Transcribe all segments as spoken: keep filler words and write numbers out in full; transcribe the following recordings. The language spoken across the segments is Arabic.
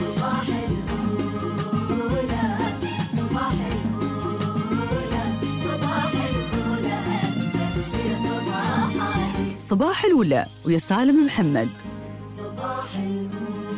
صباح الأولى صباح الأولى صباح الأولى أجمل في صباحاتي. صباح الأولى ويا سالم محمد. صباح الأولى.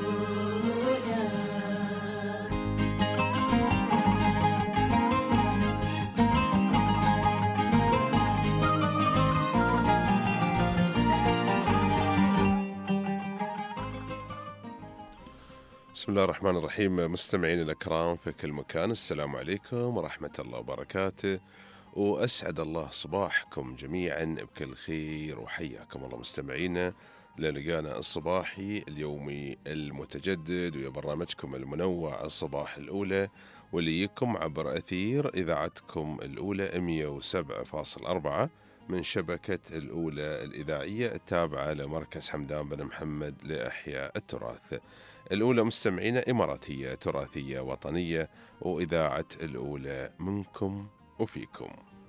بسم الله الرحمن الرحيم. مستمعين الأكرام في كل مكان، السلام عليكم ورحمة الله وبركاته، وأسعد الله صباحكم جميعا بكل خير، وحياكم الله مستمعينا للقانا الصباحي اليومي المتجدد ويا برنامجكم المنوع الصباح الأولى، واللي يكم عبر أثير إذاعتكم الأولى مئة وسبعة فاصلة أربعة من شبكة الأولى الإذاعية التابعة لمركز حمدان بن محمد لإحياء التراث. الأولى مستمعين إماراتية تراثية وطنية، وإذاعة الأولى منكم وفيكم.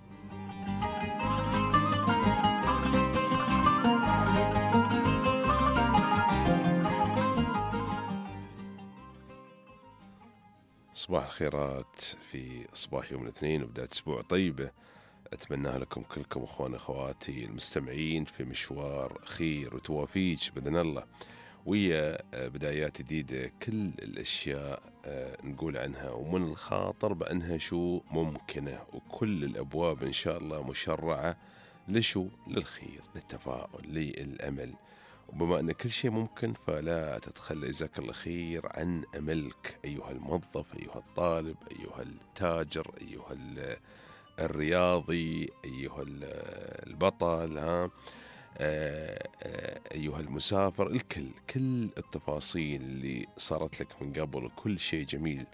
صباح الخيرات في صباح يوم الاثنين وبداية أسبوع طيبة أتمنى لكم كلكم أخواني أخواتي المستمعين في مشوار خير وتوافيج بإذن الله، ويا بدايات جديدة. كل الأشياء نقول عنها ومن الخاطر بأنها شو ممكنة، وكل الأبواب إن شاء الله مشرعة لشو للخير للتفاؤل للأمل. وبما أن كل شيء ممكن فلا تتخلى جزاك الله خير عن أملك أيها الموظف، أيها الطالب، أيها التاجر، أيها الرياضي، أيها البطل، ها أيها المسافر، الكل كل التفاصيل اللي صارت لك من قبل وكل شيء جميل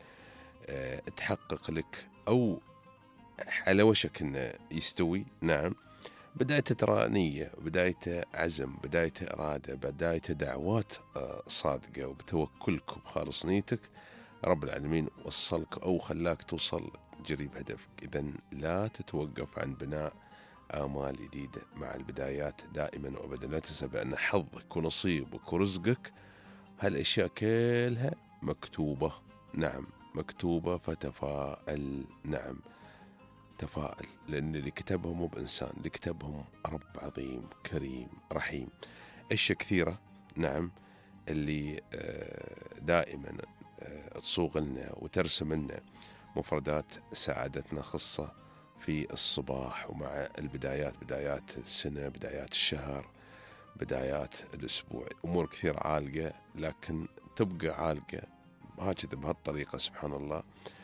تحقق لك أو على وشك أنه يستوي. نعم، بدايته ترى نية، بدايته عزم، بدايته إرادة، بدايته دعوات صادقة، وبتوكلك وبخالص نيتك رب العالمين وصلك أو خلاك توصل قريب هدفك. إذن لا تتوقف عن بناء آمال جديدة مع البدايات دائما وأبدا. لا تنسى بأن حظك ونصيبك ورزقك هالأشياء كلها مكتوبة. نعم مكتوبة، فتفائل. نعم تفائل، لأن اللي كتبهم مو بإنسان، اللي كتبهم رب عظيم كريم رحيم. أشياء كثيرة نعم اللي دائما تصوغ لنا وترسم لنا مفردات سعادتنا خصة في الصباح ومع البدايات، بدايات السنة، بدايات الشهر، بدايات الأسبوع. أمور كثير عالقة لكن تبقى عالقة هكذا بهالطريقة. سبحان الله،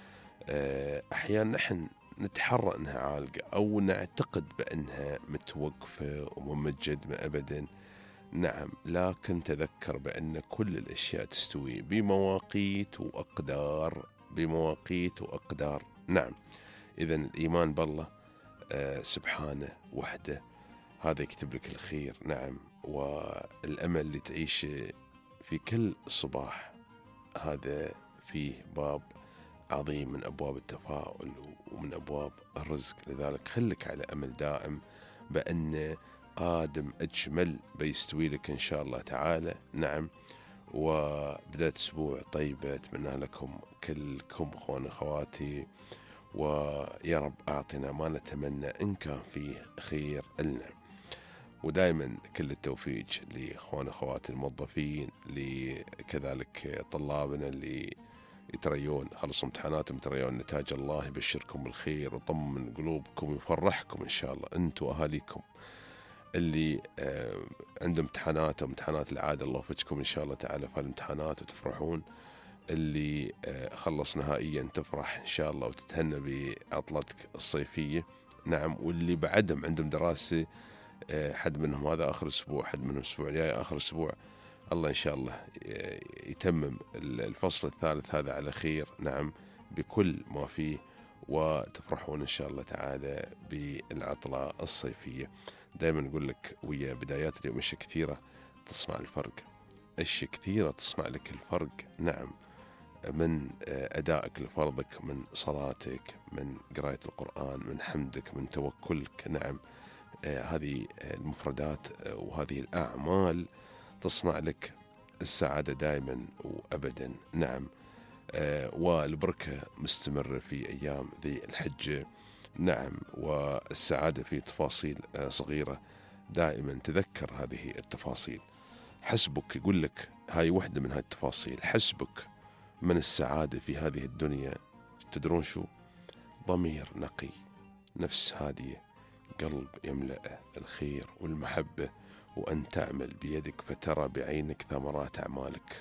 أحيانا نحن نتحرى أنها عالقة أو نعتقد بأنها متوقفة وممجدمة أبدا. نعم، لكن تذكر بأن كل الأشياء تستوي بمواقيت وأقدار، بمواقيت وأقدار. نعم، إذن الإيمان بالله آه سبحانه وحده هذا يكتب لك الخير. نعم، والأمل اللي تعيش في كل صباح هذا فيه باب عظيم من أبواب التفاؤل ومن أبواب الرزق. لذلك خلك على أمل دائم بأن قادم أجمل بيستوي لك إن شاء الله تعالى. نعم، وبداية أسبوع طيبة أتمنى لكم كلكم أخواني أخواتي، ويا رب أعطنا ما نتمنى إن كان فيه خير لنا. ودائما كل التوفيق لإخوان أخوات الموظفين، لكذلك طلابنا اللي يتريون خلصوا امتحاناتهم، يتريون نتاج الله يبشركم بالخير وطمن قلوبكم ويفرحكم إن شاء الله أنتم وأهاليكم اللي عندهم امتحانات امتحانات العادة. الله يوفقكم إن شاء الله تعالى في الامتحانات وتفرحون. اللي خلص نهائيا تفرح إن شاء الله وتتهنى بعطلتك الصيفية. نعم، واللي بعدهم عندهم دراسة حد منهم هذا آخر أسبوع، حد منهم أسبوع الجاي آخر أسبوع، الله إن شاء الله يتمم الفصل الثالث هذا على خير. نعم، بكل ما فيه، وتفرحون إن شاء الله تعالى بالعطلة الصيفية. دائما نقول لك ويا بدايات اليوم أشياء كثيرة تصنع الفرق، أشياء كثيرة تصنع لك الفرق. نعم، من أدائك لفرضك، من صلاتك، من قراءة القرآن، من حمدك، من توكلك. نعم، هذه المفردات وهذه الأعمال تصنع لك السعادة دائما وأبدا. نعم. آه والبركة مستمرة في أيام ذي الحجة. نعم. والسعادة في تفاصيل آه صغيرة، دائما تذكر هذه التفاصيل. حسبك، يقول لك هاي وحدة من هاي التفاصيل، حسبك من السعادة في هذه الدنيا، تدرون شو؟ ضمير نقي، نفس هادية، قلب يملأ الخير والمحبة، وأن تعمل بيدك فترى بعينك ثمرات أعمالك.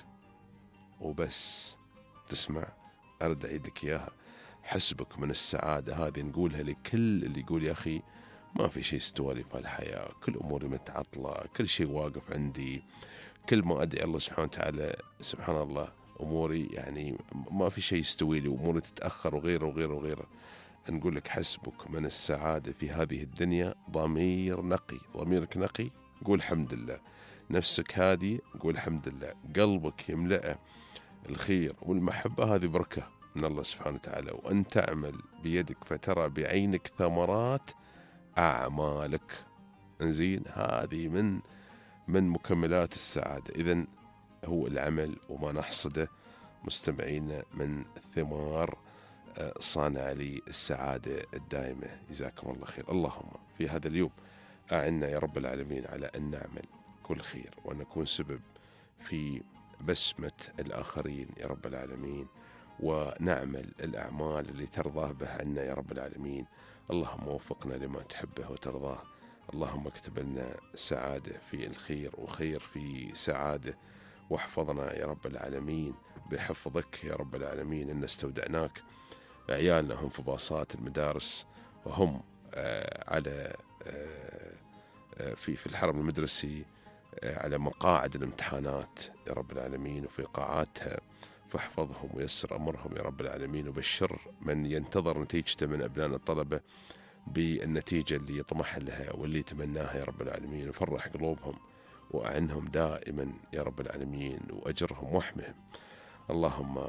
وبس تسمع، أرد أعيد لك إياها، حسبك من السعادة هذه نقولها لكل اللي يقول يا أخي ما في شيء استوى في الحياة، كل أموري متعطلة، كل شيء واقف عندي، كل ما أدعي الله سبحانه وتعالى سبحان الله أموري يعني ما في شيء يستوي لي، وأموري تتأخر وغيره وغيره وغيره. نقول لك حسبك من السعادة في هذه الدنيا ضمير نقي. ضميرك نقي، قول الحمد لله. نفسك هادي، قول الحمد لله. قلبك يملأ الخير والمحبة، هذه بركة من الله سبحانه وتعالى. وأن تعمل بيدك فترى بعينك ثمرات أعمالك. انزين، هذه من من مكملات السعادة. إذن هو العمل وما نحصده مستمعين من ثمار صانع لي السعادة الدائمة. جزاكم الله خير. اللهم في هذا اليوم أعنا يا رب العالمين على أن نعمل كل خير، وأن نكون سبب في بسمة الآخرين يا رب العالمين، ونعمل الأعمال اللي ترضاه به عنا يا رب العالمين. اللهم وفقنا لما تحبه وترضاه. اللهم اكتب لنا سعادة في الخير وخير في سعادة، واحفظنا يا رب العالمين بحفظك يا رب العالمين. إن استودعناك عيالنا هم في باصات المدارس، وهم آه على آه في في الحرم المدرسي آه على مقاعد الامتحانات يا رب العالمين وفي قاعاتها، فاحفظهم ويسر أمرهم يا رب العالمين. وبشر من ينتظر نتيجته من أبنائنا الطلبة بالنتيجة اللي يطمح لها واللي يتمناها يا رب العالمين، وفرح قلوبهم وأعنهم دائما يا رب العالمين، وأجرهم واحمهم. اللهم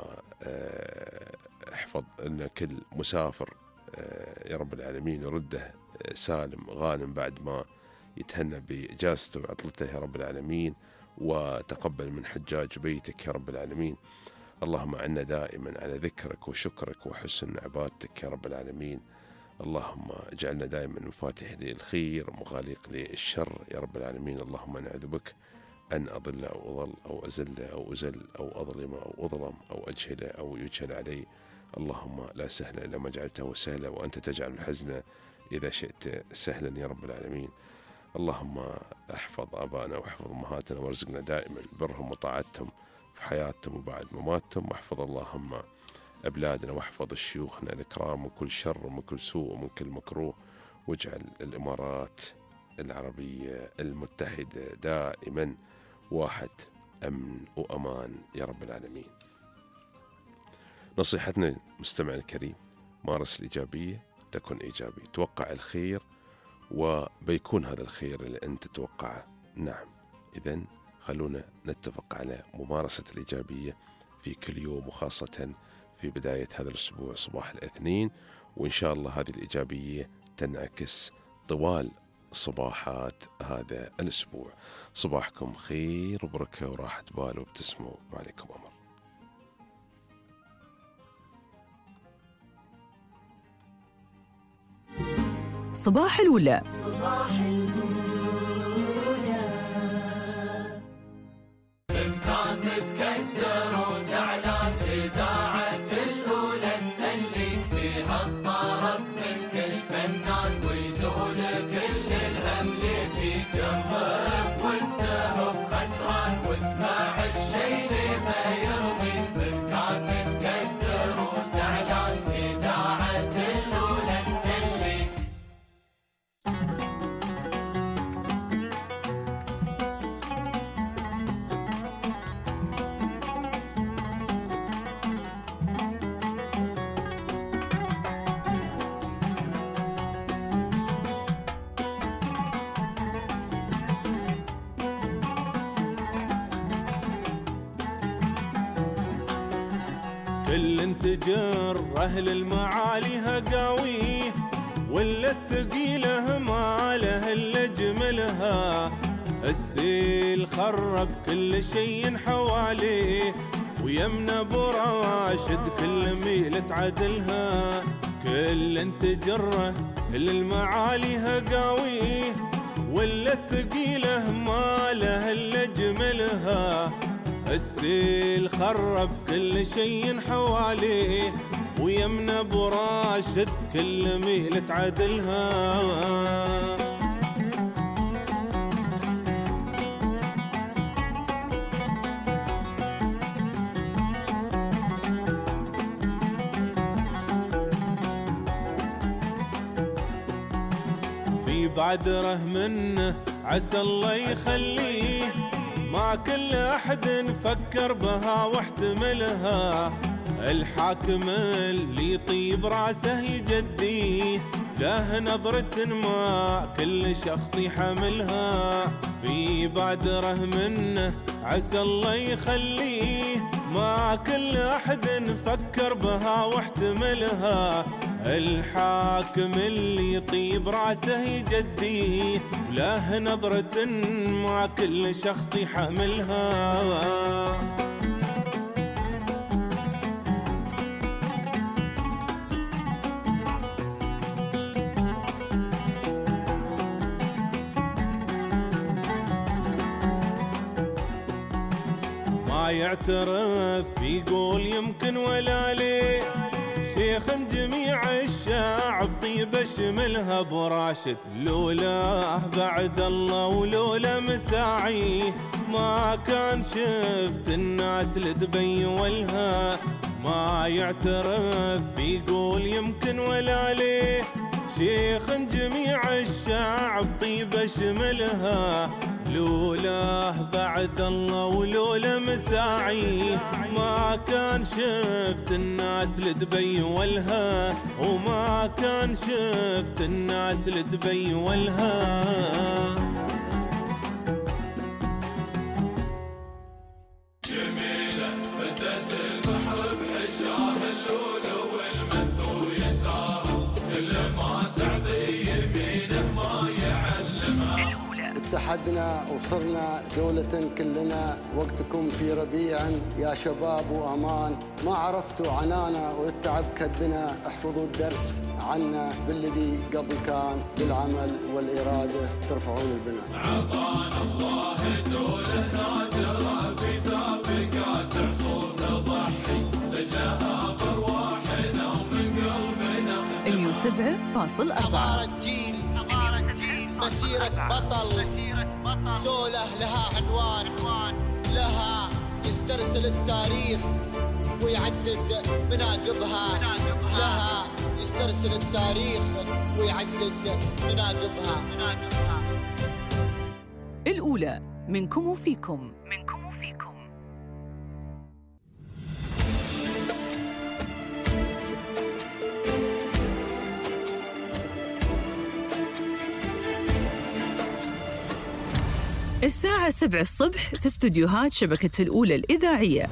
احفظ لنا كل مسافر يا رب العالمين، ورده سالم غانم بعد ما يتهنى بإجازته وعطلته يا رب العالمين، وتقبل من حجاج بيتك يا رب العالمين. اللهم أعنا دائما على ذكرك وشكرك وحسن عبادتك يا رب العالمين. اللهم اجعلنا دائما مفاتيح للخير مغاليق للشر يا رب العالمين. اللهم نعوذ بك أن أضل أو أضل أو أزل أو أزل أو أظلم أو أظلم أو أجهل أو يجهل علي. اللهم لا سهل إلا ما جعلته سهلا، وأنت تجعل الحزن إذا شئت سهلا يا رب العالمين. اللهم احفظ آبائنا واحفظ أمهاتنا، وارزقنا دائما برهم وطاعتهم في حياتهم وبعد مماتهم. واحفظ اللهم أبلادنا واحفظ شيوخنا الإكرام من كل شر ومن كل سوء ومن كل مكروه، واجعل الإمارات العربية المتحدة دائما واحد أمن وأمان يا رب العالمين. نصيحتنا مستمع الكريم، مارس الإيجابية تكون إيجابي، توقع الخير وبيكون هذا الخير اللي أنت تتوقعه. نعم، إذن خلونا نتفق على ممارسة الإيجابية في كل يوم، وخاصة في بداية هذا الأسبوع صباح الاثنين، وإن شاء الله هذه الإيجابية تنعكس طوال صباحات هذا الأسبوع. صباحكم خير وبركة وراحة بال وابتسموا. وعليكم أمر. صباح الولا. صباح الأولى. إن كان متكدر وزعلان إذاعة الأولى تسليك فيها الطرب من كل فنان، ويزول كل الهم اللي في جنبك وانت هو خسران، واسمع الشي اللي ما يرضيك. إن كان متكدر وزعلان إذاعة الأولى تسليك. كل انتجر أهل المعالي هقاويه، ولا الثقيلة ما له إلا جملها. السيل خرب كل شي حواليه، ويمنا براشد كل ميل تعدلها، كل تجره للمعاليها قاويه، ولا الثقيله ما له الا جملها. السيل خرب كل شي حواليه، ويمنا براشد كل ميل تعدلها. في بعدره منه عسى الله يخليه، ما كل أحد فكر بها واحتملها. الحاكم اللي يطيب راسه يجديه، له نظرة ما كل شخص يحملها. في بادره منه عسى الله يخليه، ما كل أحد فكر بها واحتملها. الحاكم اللي يطيب راسه يجديه، له نظرة ما كل شخص يحملها. ما يعترف يقول يمكن ولا ليه، شيخ جميع الشعب طيبة شملها براشد، لولاه بعد الله ولولا مساعيه، ما كان شفت الناس لدبي ولها. ما يعترف يقول يمكن ولا ليه، شيخ جميع الشعب طيبة شملها، لولاه بعد الله ولولا مساعيه، ما كان شفت الناس لدبي ولها، وما كان شفت الناس لدبي ولها. جميلة بدت البحر بحشاه اللولو والمنثور يساره، كل ما تعذي يمينه ما يعلمها. اتحدنا وصرنا دولة كلنا، وقتكم في ربيع يا شباب وأمان، ما عرفتوا عنانا والتعب كدنا، احفظوا الدرس عنا بالذي قبل كان، بالعمل والإرادة ترفعون البناء. عطانا الله دولة نادرة، في سابقات عصور نضحي لجاها برواحنا ومن قلبنا. مية وسبعة فاصل أربعة. حضارة جيل، مسيرة بطل، دولة لها عنوان، لها يسترسل التاريخ ويعدد مناقبها، لها يسترسل التاريخ ويعدد مناقبها. الأولى منكم وفيكم. منكم وفيكم. الساعة سبعة الصبح في استوديوهات شبكة الأولى الإذاعية.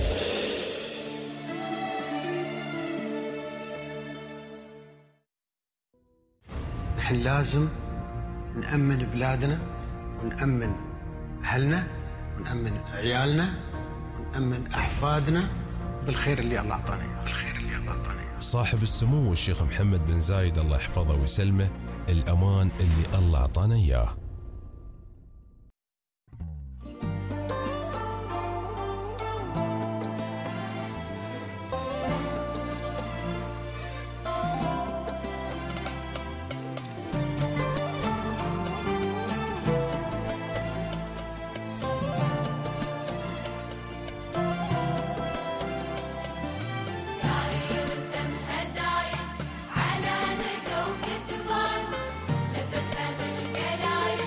نحن لازم نأمن بلادنا ونأمن أهلنا ونأمن عيالنا ونأمن أحفادنا بالخير اللي الله أعطانا إياه. بالخير اللي الله أعطانا إياه. صاحب السمو الشيخ محمد بن زايد الله يحفظه ويسلمه، الأمان اللي الله أعطانا إياه. على نقا وكثبان، لبسها بالكلايا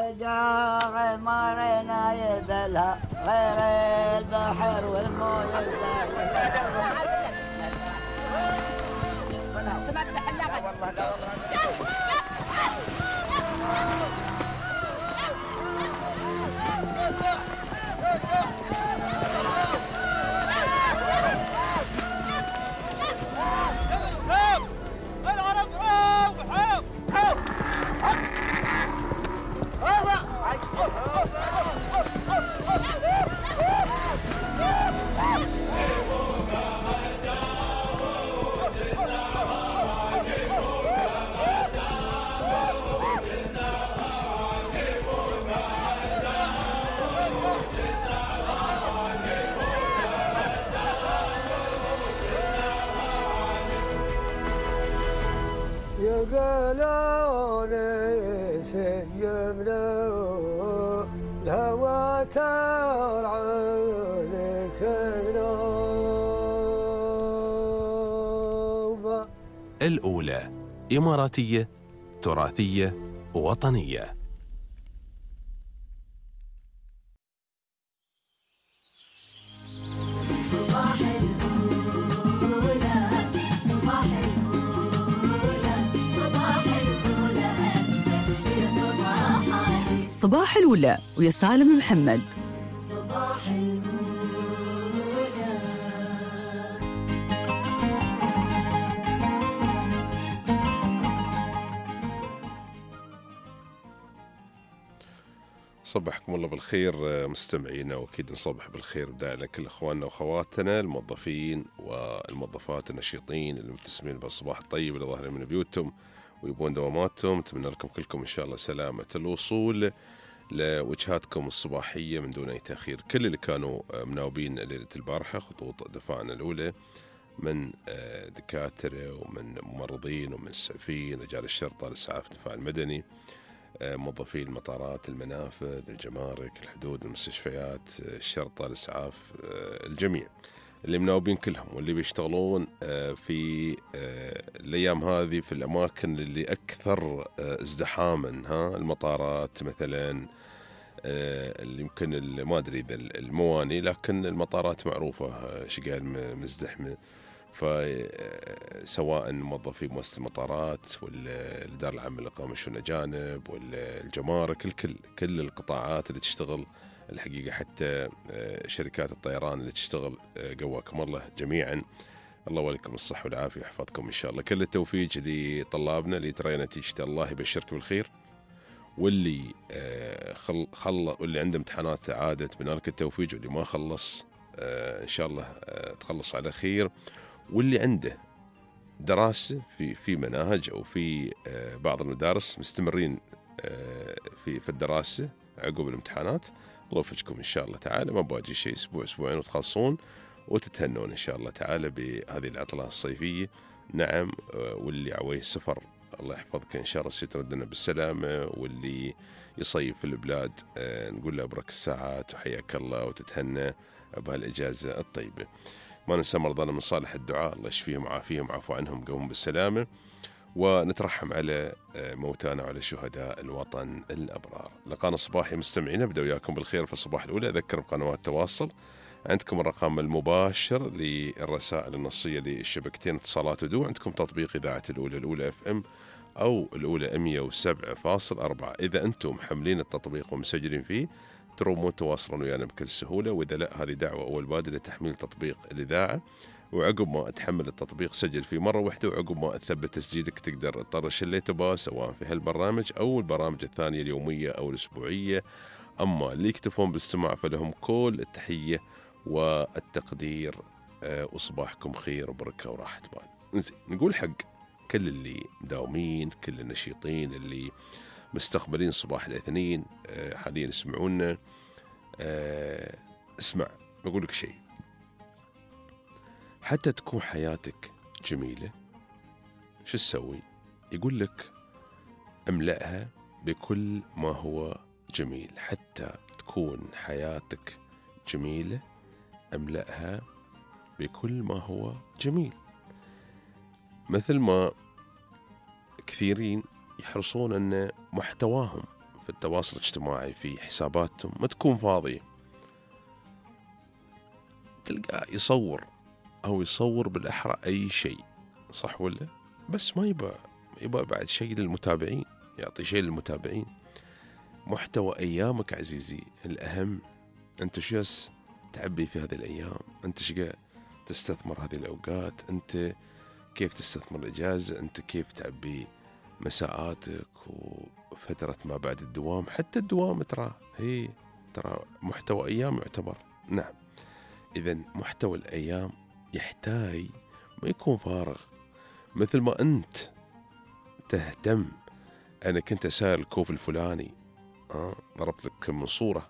وجاع مرنا يذلها غير البحر والمويه الزايد. يقولون سيملو الهوى ترعى لك ذنوب. الأولى إماراتية تراثية وطنية. صباح الأولى ويا سالم محمد. صباح الأولى. صبحكم الله بالخير مستمعينا، واكيد نصبح بالخير داعي لكل اخواننا واخواتنا الموظفين والموظفات النشيطين المبتسمين بالصباح الطيب اللي ظاهرين من بيوتهم ويبون دواماتهم. نتمنى لكم كلكم ان شاء الله سلامة الوصول لوجهاتكم الصباحية من دون اي تأخير. كل اللي كانوا مناوبين ليلة البارحة خطوط دفاعنا الأولى من دكاترة ومن ممرضين ومن اسعافيين، رجال الشرطة، الإسعاف، الدفاع المدني، موظفي المطارات، المنافذ، الجمارك، الحدود، المستشفيات، الشرطة، الإسعاف، الجميع اللي مناوبين كلهم واللي بيشتغلون في الأيام هذه في الأماكن اللي أكثر ازدحاما، ها المطارات مثلا، اللي يمكن ما أدري إذا المواني، لكن المطارات معروفة شقال مزدحمة. فسواء موظفي مؤسسة المطارات ولا الإدارة العامة للإقامة والشؤون الأجانب ولا الجمارك، الكل كل القطاعات اللي تشتغل الحقيقة، حتى شركات الطيران اللي تشتغل، قواكم الله جميعا. الله ولكم الصحة والعافية ويحفظكم إن شاء الله. كل التوفيق لطلابنا اللي ترى نتيجة الله يبشرك بالخير، واللي خل خل واللي عنده امتحانات عادت بنالك التوفيق، واللي ما خلص إن شاء الله تخلص على خير، واللي عنده دراسة في في مناهج أو في بعض المدارس مستمرين في في الدراسة عقب الامتحانات، الله يوفقكم إن شاء الله تعالى. ما بواجي شيء، أسبوع أسبوعين وتخلصون وتتهنون إن شاء الله تعالى بهذه العطلة الصيفية. نعم، واللي عويه سفر الله يحفظك إن شاء الله يتردنا بالسلامة، واللي يصيف في البلاد نقول له أبرك الساعات وحياك الله وتتهنى بهالإجازة الطيبة. ما ننسى مرضانا من صالح الدعاء، الله يشفيهم وعافيهم وعفو عنهم قوم بالسلامة، ونترحم على موتانا وعلى شهداء الوطن الأبرار. لقانا الصباحي مستمعين، أبدأ وياكم بالخير في الصباح الأولى. أذكر بقنوات التواصل، عندكم الرقم المباشر للرسائل النصية للشبكتين اتصالات ودو، عندكم تطبيق إذاعة الأولى الأولى اف ام أو الأولى مية وسبعة فاصل أربعة. إذا أنتم محملين التطبيق ومسجلين فيه ترومون تواصلون ويانا بكل سهولة، وإذا لا هذه دعوة أول بادرة لتحميل تطبيق الإذاعة، وعقب ما تحمل التطبيق سجل فيه مرة واحدة، وعقب ما تثبت تسجيلك تقدر تطرش اللي تبغاه سواء في هالبرنامج أو البرامج الثانية اليومية أو الأسبوعية. أما اللي يكتفون بالاستماع فلهم كل التحية والتقدير، وصباحكم خير وبركة وراحة بال. نزين نقول حق كل اللي مداومين، كل النشيطين اللي مستقبلين صباح الاثنين حاليا يسمعونا، اسمع بقول لك شيء، حتى تكون حياتك جميلة شو تسوي؟ يقول لك املأها بكل ما هو جميل. حتى تكون حياتك جميلة املأها بكل ما هو جميل. مثل ما كثيرين يحرصون أن محتواهم في التواصل الاجتماعي في حساباتهم ما تكون فاضية، تلقاه يصور أو يصور بالأحرى أي شيء، صح ولا؟ بس ما يبقى يبقى بعد شيء للمتابعين، يعطي شيء للمتابعين. محتوى أيامك عزيزي الأهم، أنت شو تعبي في هذه الأيام، أنت شو تستثمر هذه الأوقات، أنت كيف تستثمر الإجازة، أنت كيف تعبي مساءاتك وفترة ما بعد الدوام. حتى الدوام ترى هي ترى محتوى أيام يعتبر. نعم، إذن محتوى الأيام يحتاج ما يكون فارغ، مثل ما أنت تهتم. أنا كنت أسائل الكوف الفلاني، آه ضربت لك من صورة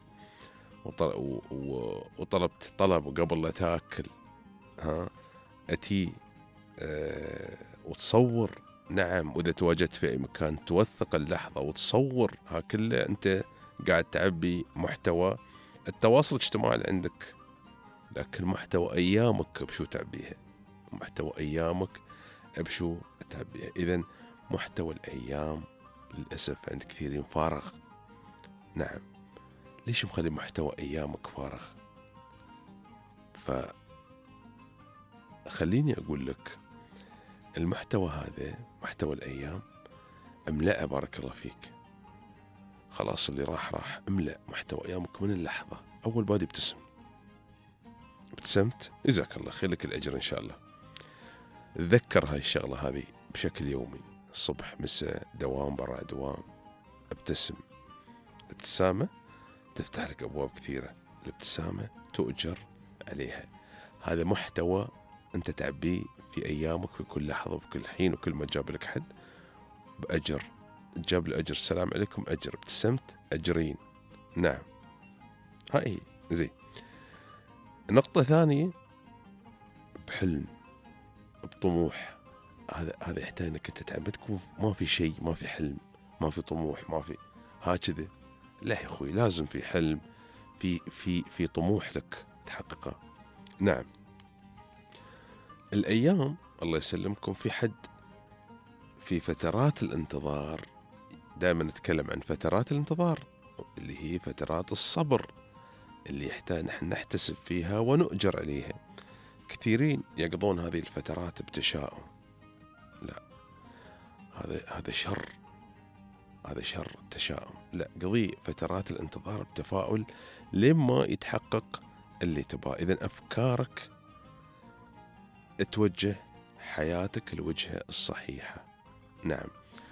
وطلبت طلب قبل لا تاكل، ها أتي أه وتصور. نعم، وإذا تواجدت في أي مكان توثق اللحظة وتصور، ها كله أنت قاعد تعبي محتوى التواصل الاجتماعي اللي عندك. لكن محتوى أيامك بشو تعبيها، محتوى أيامك بشو تعبيها. إذن محتوى الأيام للأسف عند كثيرين فارغ. نعم، ليش مخلي محتوى أيامك فارغ؟ فخليني أقول لك المحتوى هذا محتوى الأيام املأه، بارك الله فيك. خلاص اللي راح راح، املأ محتوى أيامك من اللحظة. أول بادي ابتسم، ابتسمت جزاك الله خير، لك الأجر إن شاء الله. تذكر هاي الشغلة هذه بشكل يومي، الصبح مساء دوام برا دوام، ابتسم. الابتسامة تفتح لك أبواب كثيرة، الابتسامة تؤجر عليها. هذا محتوى أنت تعبيه في أيامك في كل لحظة وفي كل حين، وكل ما جاب لك حد بأجر، جاب الأجر. السلام عليكم أجر، ابتسمت أجرين. نعم، هاي زين. نقطة ثانية، بحلم بطموح. هذا هذا يحتاج انك انت تعب، تكون ما في شيء، ما في حلم، ما في طموح، ما في هكذا. لا يا اخوي، لازم في حلم، في في في طموح لك تحققه. نعم، الايام الله يسلمكم في حد في فترات الانتظار. دائما نتكلم عن فترات الانتظار اللي هي فترات الصبر، اللي يحتاج نحن نحتسب فيها ونؤجر عليها. كثيرين يقضون هذه الفترات بتشاؤم. لا، هذا هذا شر، هذا شر التشاؤم. لا، قضي فترات الانتظار بتفاؤل لما يتحقق اللي تبغاه. إذن أفكارك توجه حياتك الوجهة الصحيحة. نعم،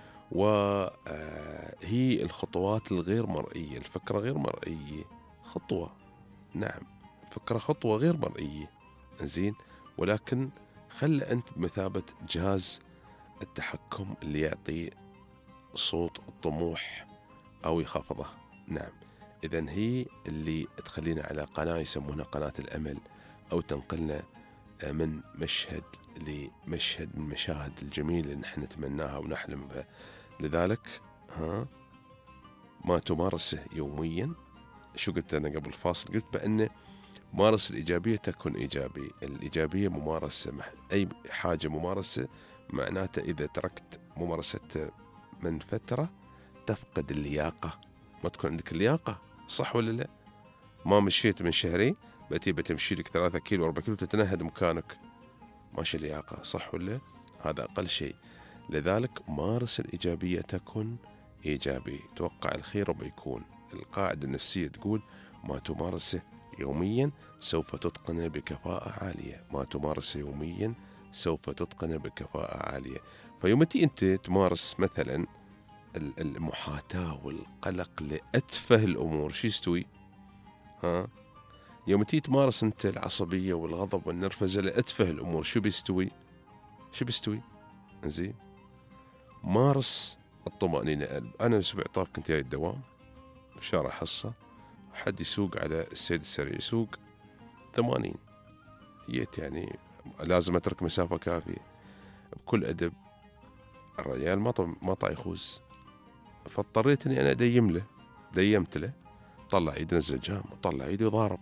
وهي الخطوات الغير مرئية، الفكرة غير مرئية خطوة. نعم، فكرة خطوة غير مرئية، زين، ولكن خل أنت بمثابة جهاز التحكم اللي يعطي صوت الطموح أو يخفضه. نعم، إذن هي اللي تخلينا على قناة يسمونها قناة الأمل، أو تنقلنا من مشهد لمشهد من مشاهد الجميلة اللي نحن نتمناها ونحلم بها. لذلك ها ما تمارسه يوميا. شو قلت أنا قبل الفاصل؟ قلت بأن مارس الإيجابية تكون إيجابي. الإيجابية ممارسة، أي حاجة ممارسة معناته إذا تركت ممارسة من فترة تفقد اللياقة، ما تكون عندك اللياقة، صح ولا لا؟ ما مشيت من شهرين بأتي بتمشي لك ثلاثة كيلو أربعة كيلو تتنهد مكانك، ماشي اللياقة، صح ولا؟ هذا أقل شيء. لذلك مارس الإيجابية تكون إيجابي، توقع الخير وبيكون. القاعدة النفسية تقول ما تمارسه يوميا سوف تتقنه بكفاءة عالية، ما تمارسه يوميا سوف تتقنه بكفاءة عالية. فيومتي أنت تمارس مثلا المحاتاة والقلق لأتفه الأمور، شو يستوي؟ ها؟ يومتي تمارس أنت العصبية والغضب والنرفزة لأتفه الأمور، شو بيستوي؟ شو بيستوي؟ زين، مارس الطمأنينة. أنا الأسبوع طاف كنت جاي الدوام بشارع حصة، حد يسوق على السيد السريع، يسوق ثمانين، جيت يعني لازم أترك مسافة كافية. بكل أدب الرجال ما طا ما طا يخوز، فاضطريت إني أنا أديم له، ديمت له، طلع يد نزل جام، طلع يدي وضارب.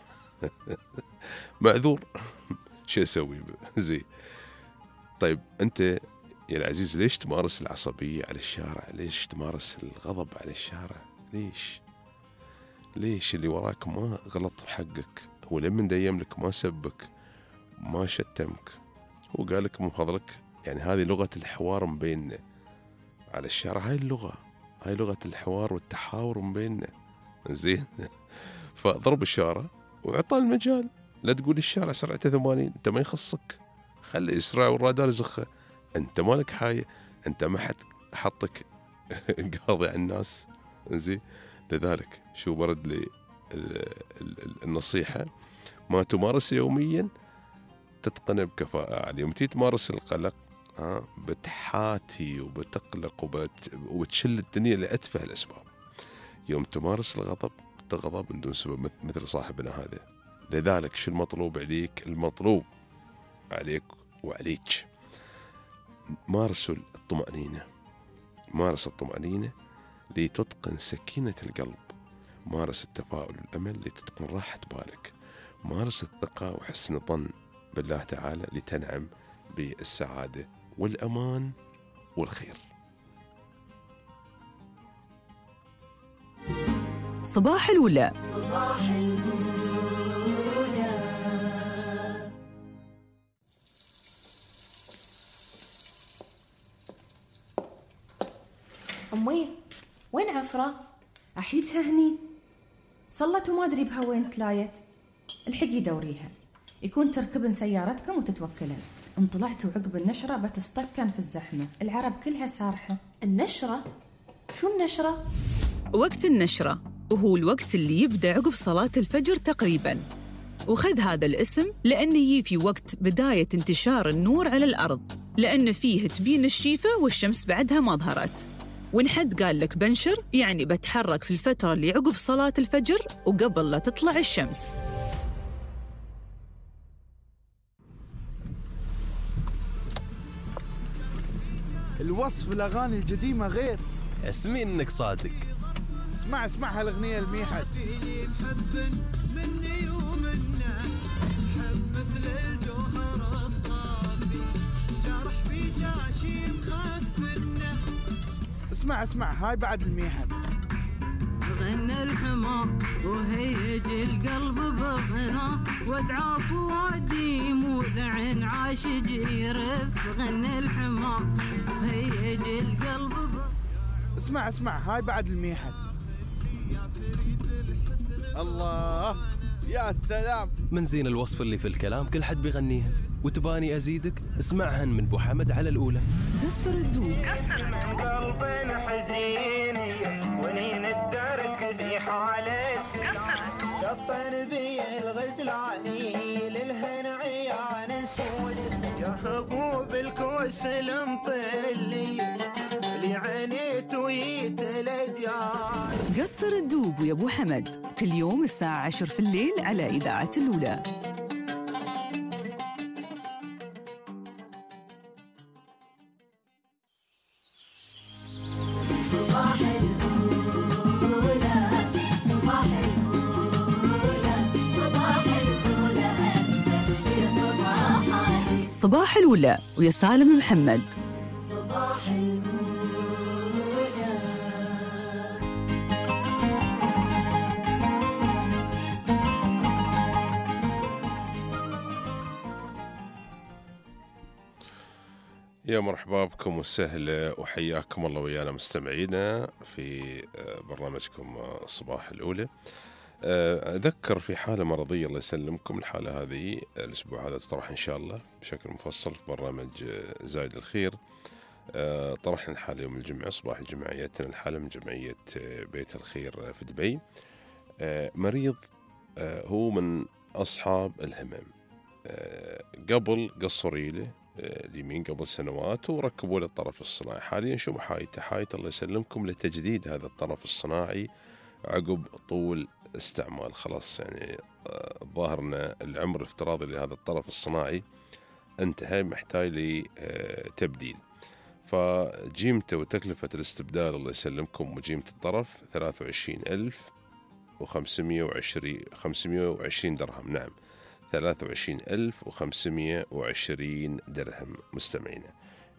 معذور. شو أسوي زي؟ طيب أنت يا العزيز ليش تمارس العصبية على الشارع؟ ليش تمارس الغضب على الشارع؟ ليش ليش اللي وراك ما غلط بحقك، هو لمن ديم لك ما سبك ما شتمك، هو قال لك من فضلك. يعني هذه لغة الحوار من بيننا على الشارع، هاي اللغة هاي لغة الحوار والتحاور من بيننا. زين فضرب الشارع وعطى المجال. لا تقول الشارع سرعته ثمانين، انت ما يخصك، خلي يسرع والرادار يزخه، انت مالك حاجة، انت ما حد حطك قاضي على الناس. زين لذلك شو برد لي النصيحة، ما تمارس يوميا تتقن بكفاءة عالية. يوم تمارس القلق ها بتحاتي وبتقلق وبت... وبتشل الدنيا لأتفه الأسباب. يوم تمارس الغضب تغضب من دون سبب مثل صاحبنا هذا. لذلك شو المطلوب عليك؟ المطلوب عليك وعليك مارسوا الطمأنينة، مارس الطمأنينة لتتقن سكينة القلب، مارس التفاؤل والأمل لتتقن راحة بالك، مارس الثقة وحسن الظن بالله تعالى لتنعم بالسعادة والأمان والخير. صباح الولاء. صباح الولاء. أمي وين عفرة؟ أحيتها هني صلت وما أدري بها وين تلايت. الحقي دوريها، يكون تركبن سيارتكم وتتوكلن. ان طلعتوا عقب النشرة بتستكن في الزحمة، العرب كلها سارحة. النشرة؟ شو النشرة؟ وقت النشرة وهو الوقت اللي يبدأ عقب صلاة الفجر تقريباً، وخذ هذا الاسم لأنه يجي وقت بداية انتشار النور على الأرض، لأن فيه تبين الشيفة والشمس بعدها ما ظهرت. وإن حد قال لك بنشر يعني بتحرك في الفترة اللي عقب صلاة الفجر وقبل لا تطلع الشمس. الوصف الأغاني القديمة غير. اسمي إنك صادق. اسمع اسمع هالأغنية الميحد. مني ومنه حب مثل الجوهر الصافي، جرح في جاشي مخفنه. اسمع اسمع هاي بعد الميحد. غنى الحمار وهيج القلب بغنى، وادعاف واديم ولعن عاشق يرف. غنى الحمار وهيج القلب بغنى. اسمع اسمع هاي بعد الميحد. الله يا سلام، من زين الوصف اللي في الكلام كل حد بيغنيهن. وتباني أزيدك اسمعهن من بو حمد على الأولى. قصر الدوب. قلبنا حزين ونين الدرك في حالك، شطن ذي الغزلاني للهن عيان سود، يا حبوب الكوس المطلي اللي عانيت ويتلديان. قصر الدوب ويا ابو حمد كل يوم الساعة عشر في الليل على إذاعة الأولى. صباح الأولى صباح الأولى صباح الأولى أجمل في صباحاتي. صباح الأولى ويا سالم محمد. صباح الأولى. يا مرحبا بكم وسهلا وحياكم الله ويانا مستمعينا في برنامجكم صباح الأولى. أذكر في حالة مرضية الله يسلمكم، الحالة هذه الأسبوع هذا تطرح إن شاء الله بشكل مفصل في برنامج زايد الخير. طرحنا الحالة يوم الجمعة صباح جمعيتنا الحالة من جمعية بيت الخير في دبي. مريض هو من أصحاب الهمم، قبل قصروا له اليمين قبل سنوات وركبوا له الطرف الصناعي. حاليا شو حايته؟ حايته الله يسلمكم لتجديد هذا الطرف الصناعي عقب طول استعمال. خلاص يعني ظاهرنا العمر الافتراضي لهذا الطرف الصناعي انتهى، محتاج لتبديل. فجيمته وتكلفة الاستبدال الله يسلمكم وجيمة الطرف ثلاثة وعشرين ألف وخمسمائة وعشرين درهم. نعم ثلاثة وعشرين ألف وخمسمائة وعشرين درهم مستمعينا.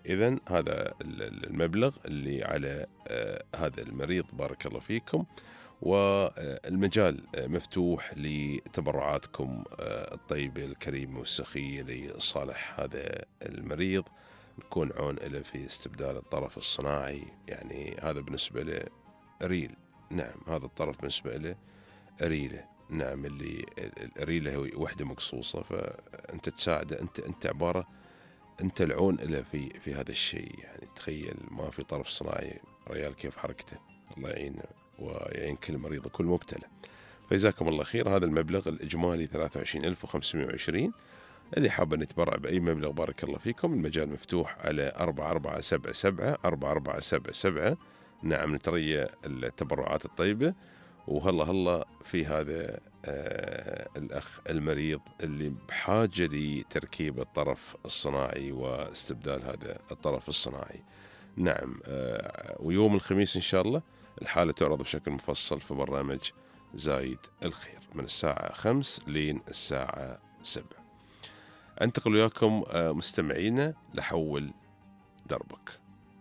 إذن هذا المبلغ اللي على هذا المريض بارك الله فيكم، والمجال مفتوح لتبرعاتكم الطيبة الكريمة والسخية لصالح هذا المريض، نكون عون له في استبدال الطرف الصناعي. يعني هذا بالنسبة له ريل، نعم هذا الطرف بالنسبة له ريلة، نعم اللي الريلة هو وحدة مقصوصة، فأنت تساعده، أنت أنت عبارة أنت العون له في في هذا الشيء. يعني تخيل ما في طرف صناعي، ريال كيف حركته، الله يعينه ويعين كل مريض وكل مبتلى. فجزاكم الله خير. هذا المبلغ الإجمالي ثلاثة وعشرين ألف وخمسمائة وعشرين. اللي حاب أن يتبرع بأي مبلغ بارك الله فيكم، المجال مفتوح على أربعة أربعة سبعة سبعة أربعة أربعة سبعة سبعة. نعم نتريى التبرعات الطيبة. وهلا هلا في هذا آه الأخ المريض اللي بحاجة لتركيب الطرف الصناعي واستبدال هذا الطرف الصناعي. نعم آه ويوم الخميس إن شاء الله الحالة تعرض بشكل مفصل في برنامج زايد الخير من الساعة خمس لين الساعة سبع. أنتقل وياكم آه مستمعينا لحول دربك.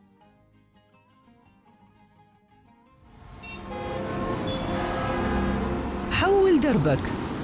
حول دربك.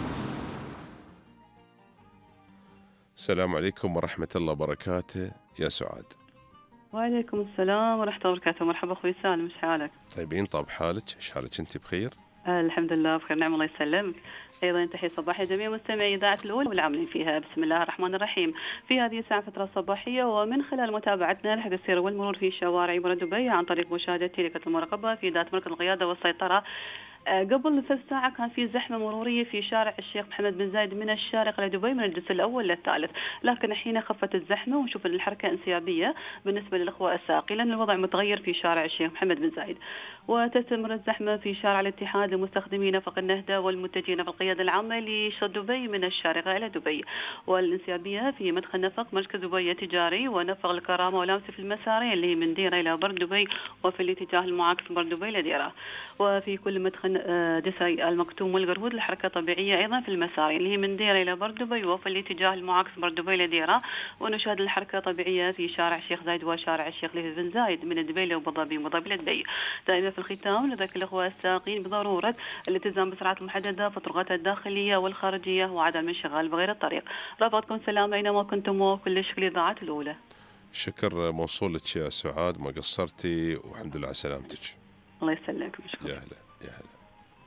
السلام عليكم ورحمة الله وبركاته يا سعاد. وعليكم السلام ورحمة الله وبركاته. مرحبا أخوي سالم، إيش حالك؟ طيبين، طاب حالك، إيش حالك أنت بخير؟ آه الحمد لله بخير نعم الله يسلمك. أيضا تحية صباحية جميع مستمعي إذاعة الأولى والعاملين فيها. بسم الله الرحمن الرحيم. في هذه الساعة فترة صباحية، ومن خلال متابعتنا لحق السير والمرور في شوارع برا دبي عن طريق مشاهدة تلك المراقبة في ذات مركز القيادة والسيطرة. قبل ثلاث ساعة كان في زحمة مرورية في شارع الشيخ محمد بن زايد من الشارقة لدبي من الجزء الأول للثالث، لكن الحين خفت الزحمة ونشوف أن الحركة انسيابية بالنسبة للأخوة السائقين، لأن الوضع متغير في شارع الشيخ محمد بن زايد. وتستمر الزحمة في شارع الاتحاد لمستخدمي نفق النهدة والمتجهين في القيادة العامة لشط دبي من الشارقة إلى دبي، والانسيابية في مدخل نفق مركز دبي التجاري ونفق الكرامة ولامسة في المسارين اللي من ديرة إلى برد دبي، وفي الاتجاه المعاكس برد دبي لديرة. وفي كل مدخل دسي المكتوم والقرود الحركة طبيعية أيضا في المسارين اللي هي من ديرة إلى برد دبي، وفي الاتجاه المعاكس برد دبي لديرة. ونشاهد الحركة طبيعية في شارع الشيخ زايد وشارع الشيخ بن زايد من دبي لأبو ظبي وظبي لدبي. دائما في الختام لذلك الأخوة السائقين بضرورة الالتزام بالسرعات المحددة في الطرقات الداخلية والخارجية وعدم الانشغال بغير الطريق. رافقكم سلام أينما كنتم وكل شكل إذاعة الأولى. شكر موصول لك يا سعاد، ما قصرتي والحمد لله على سلامتك. الله يسلمك. يا هلا يا هلا.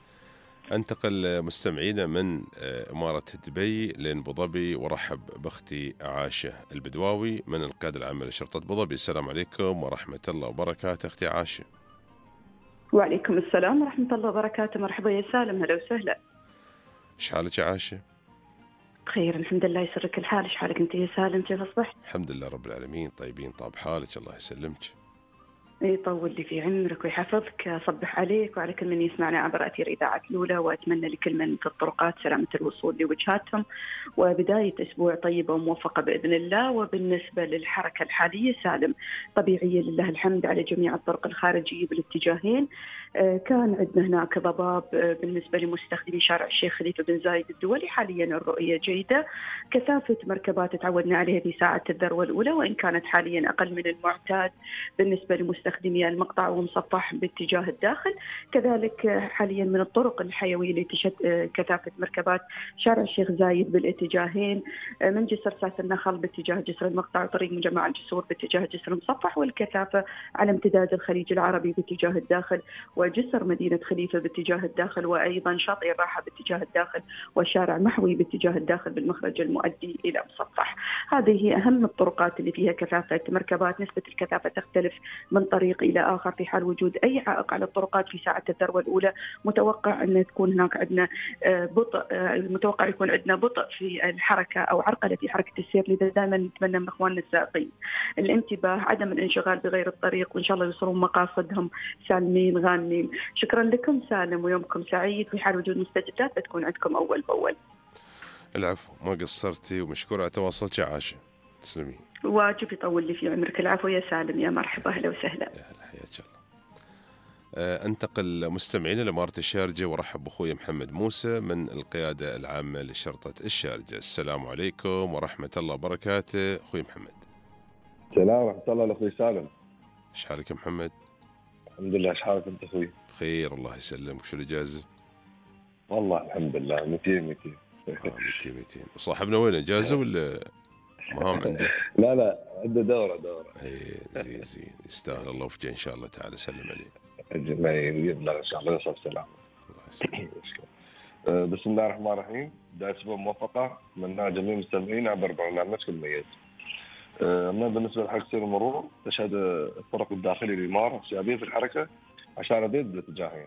أنتقل مستمعينا من إمارة دبي لأبو ظبي ورحب بأختي عاشة البدواوي من القيادة العامة لشرطة أبو ظبي. السلام عليكم ورحمة الله وبركاته أختي عاشة. وعليكم السلام ورحمة الله وبركاته. مرحبا يا سالم، هلا وسهلا. إيش حالك يا عاشة؟ بخير الحمد لله يسرك الحال. إيش حالك أنت يا سالم، كيف أصبحت؟ الحمد لله رب العالمين طيبين، طاب حالك الله يسلمك. يطول لي في عمرك ويحفظك. أصبح عليك وعلى كل من يسمعنا عبر أثير إذاعة الأولى، وأتمنى لكل من في الطرقات سلامة الوصول لوجهاتهم وبداية أسبوع طيبة وموفقة بإذن الله. وبالنسبة للحركة الحالية سالم طبيعية لله الحمد على جميع الطرق الخارجية بالاتجاهين. كان عندنا هناك ضباب بالنسبة لمستخدمي شارع الشيخ خليفة بن زايد الدولي، حاليا الرؤية جيدة. كثافة مركبات تعودنا عليها في ساعة الذروة الأولى، وإن كانت حاليا أقل من المعتاد بالنسبة لمستخدمي المقطع ومصفح باتجاه الداخل. كذلك حاليا من الطرق الحيوية اللي تشهد كثافة مركبات شارع الشيخ زايد بالاتجاهين، من جسر ساس النخل باتجاه جسر المقطع وطريق مجمع الجسور باتجاه جسر المصفح، والكثافة على امتداد الخليج العربي باتجاه الداخل، وجسر مدينة خليفة باتجاه الداخل، وأيضا شاطئ الراحة باتجاه الداخل، وشارع محوي باتجاه الداخل بالمخرج المؤدي إلى مصفح. هذه هي أهم الطرقات اللي فيها كثافة مركبات. نسبة الكثافة تختلف من طريق إلى آخر في حال وجود أي عائق على الطرقات في ساعة الذروة الأولى. متوقع أن تكون هناك عندنا بطء، المتوقع يكون عندنا بطء في الحركة أو عرقلة في حركة السير. لذا دائما نتمنى من إخواننا السائقين الانتباه، عدم الانشغال بغير الطريق، وإن شاء الله يوصلون مقاصدهم سالمين غانمين. شكرا لكم سالم ويومكم سعيد. في حال وجود مستجدات بتكون عندكم أول بأول. العفو، ما قصرتي ومشكورة على تواصلك يا عاشة. تسلمين. واجب يطول لي في عمرك. العفو يا سالم، يا مرحبا، أهلا وسهلا. يا هلا حياك الله. أنتقل مستمعين لإمارة الشارقة ورحب بأخوي محمد موسى من القيادة العامة لشرطة الشارقة. السلام عليكم ورحمة الله وبركاته أخوي محمد. السلام ورحمة الله الأخوي سالم. ايش حالك يا محمد؟ الحمد لله، ايش حالك أنت أخوي؟ بخير الله يسلمك. شو الإجازة؟ والله الحمد لله ميتين ميتين. آه ميتين ميتين. وصاحبنا وين إجازة ولا مهام عنده؟ لا لا عنده دورة دورة. إيه زين زين يستاهل الله وفقه إن شاء الله تعالى. سلم عليه. أجمعين بإذن الله إن شاء الله يصل سلام. الله يسلمك. بسم الله الرحمن الرحيم. بداية أسبوع موفقة أتمنى جميع المستمعين عبر برنامجكم المميز. أما بالنسبة لحق سير المرور تشهد الطرق الداخلي للإمارة السيابية في الحركة عشان بيض بالاتجاهين.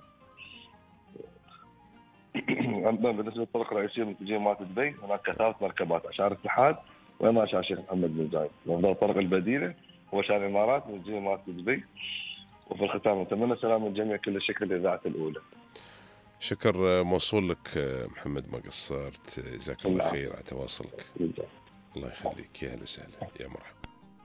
أما بالنسبة للطرق الرئيسية من اتجاه مات دبي هناك كثافة مركبات عشان الاتحاد وما عشان الشيخ محمد بن زايد. وأفضل الطرق البديلة هو عشان الإمارات من اتجاه مات دبي. وفي الختام نتمنى سلام الجميع. كل الشكر للإذاعة الأولى. شكر موصول لك محمد، ما قصرت. جزاك الله خير على تواصلك. الله يخليك. يا اهلا وسهلا يا مرحبا.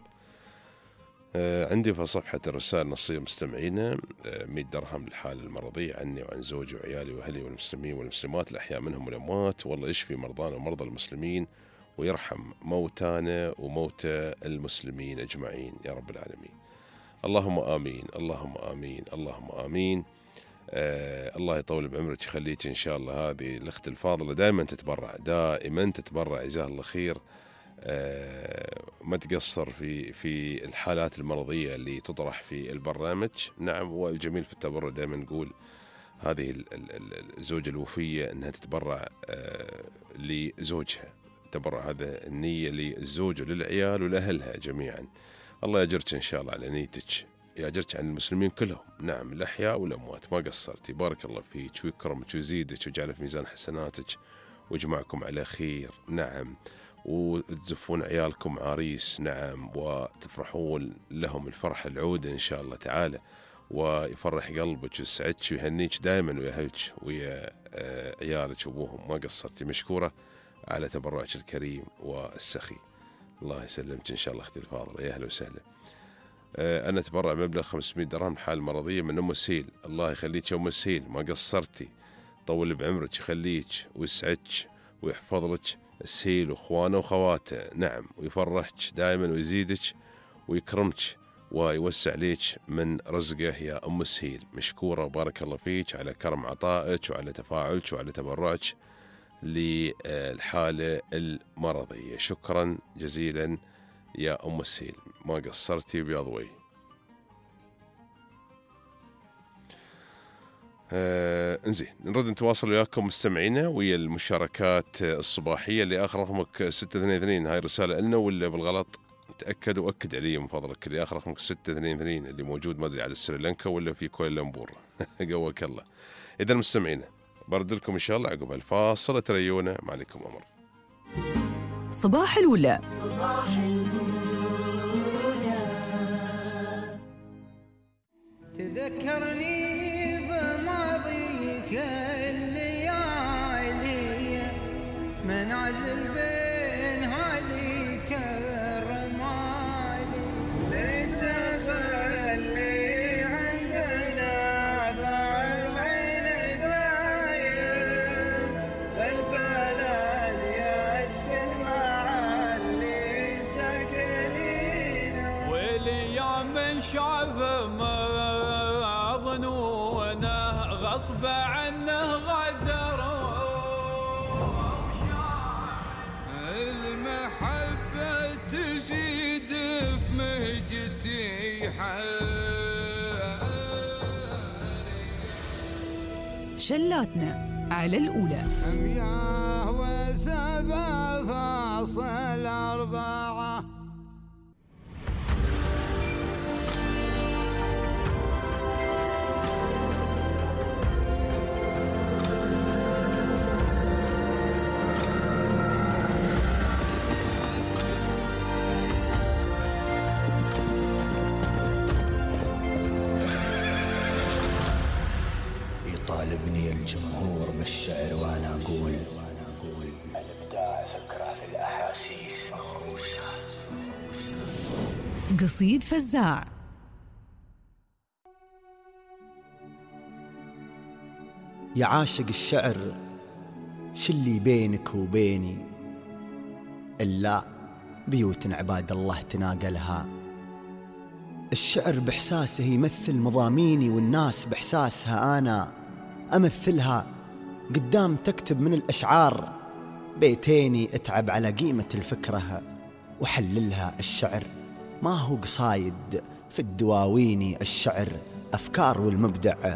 آه عندي في صفحة الرسائل نصية مستمعينا آه مئة درهم للحالة المرضية عني وعن زوجي وعيالي وأهلي والمسلمين والمسلمات الأحياء منهم والأموات، والله يشفي مرضانا ومرضى المسلمين ويرحم موتانا وموتى المسلمين أجمعين يا رب العالمين. اللهم آمين اللهم آمين اللهم آمين. آه الله يطول بعمرك يخليك إن شاء الله. هذه الأخت الفاضلة دائما تتبرع دائما تتبرع، جزاها الله خير. آه ما تقصر في في الحالات المرضية اللي تطرح في البرنامج. نعم، والجميل في التبرع دائما نقول هذه الزوجة الوفية أنها تتبرع آه لزوجها. تبرع هذا النية للزوج وللعيال ولأهلها جميعا. الله يجرك إن شاء الله على نيتك، يأجرك عن المسلمين كلهم. نعم الأحياء والأموات ما قصرتي. بارك الله فيك ويكرمك ويزيدك ويجعله في ميزان حسناتك ويجمعكم على خير. نعم، وتزفون عيالكم عريس. نعم، وتفرحون لهم الفرحة العودة إن شاء الله تعالى، ويفرح قلبك ويسعدك ويهنيك دائما وياهلك ويا عيالك وابوهم. ما قصرتي. مشكورة على تبرعك الكريم والسخي. الله يسلمك إن شاء الله أختي الفاضلة. يا أهلا وسهلا. أنا أتبرع مبلغ خمسمئة درهم حال مرضية من أم السيل. الله يخليك يا أم السيل، ما قصرتي. طول بعمرك يخليك ويسعدك ويحفظ لك السيل وإخوانه وخواته. نعم، ويفرحك دائما ويزيدك ويكرمك ويوسع ليك من رزقه يا أم السهيل. مشكورة وبارك الله فيك على كرم عطائك وعلى تفاعلك وعلى تبرعك للحالة المرضية. شكرا جزيلا يا أم السهيل، ما قصرتي بياض وجهي. آه انزين، نرد نتواصل وياكم مستمعينا ويا المشاركات الصباحية اللي آخر رقمك ستة اثنين اثنين. هاي رسالة لنا ولا بالغلط؟ تأكد وأكد علي من فضلك. اللي آخر رقمك ستة اثنين اثنين اللي موجود ما أدري على سريلانكا ولا في كوالالمبور. قوك الله. إذا مستمعينا برد لكم إن شاء الله عقب الفاصل. تريونا ما عليكم أمر. صباح الأولى. صباح الأولى. تذكرني بماضيك الليالي من عزل بين هذيك الرمالي. ليت خلي عندنا فالعين دايم فالبلد يسكن مع اللي ساكنين. واليوم من شاف ظنونه غصب عنه غدروا. المحبة تزيد في مهجتي شلاتنا على الأولى. أمياه وسبع فاصل أربعة. يطالبني الجمهور بالشعر وانا اقول الابداع فكره في الاحاسيس مغروسه. قصيد فزاع. يا عاشق الشعر شلي بينك وبيني إلا بيوت عباد الله تناقلها الشعر بإحساسه يمثل مضاميني، والناس بإحساسها أنا أمثلها. قدام تكتب من الأشعار بيتيني اتعب على قيمة الفكرة وحللها. الشعر ما هو قصايد، في الدواوين الشعر أفكار والمبدع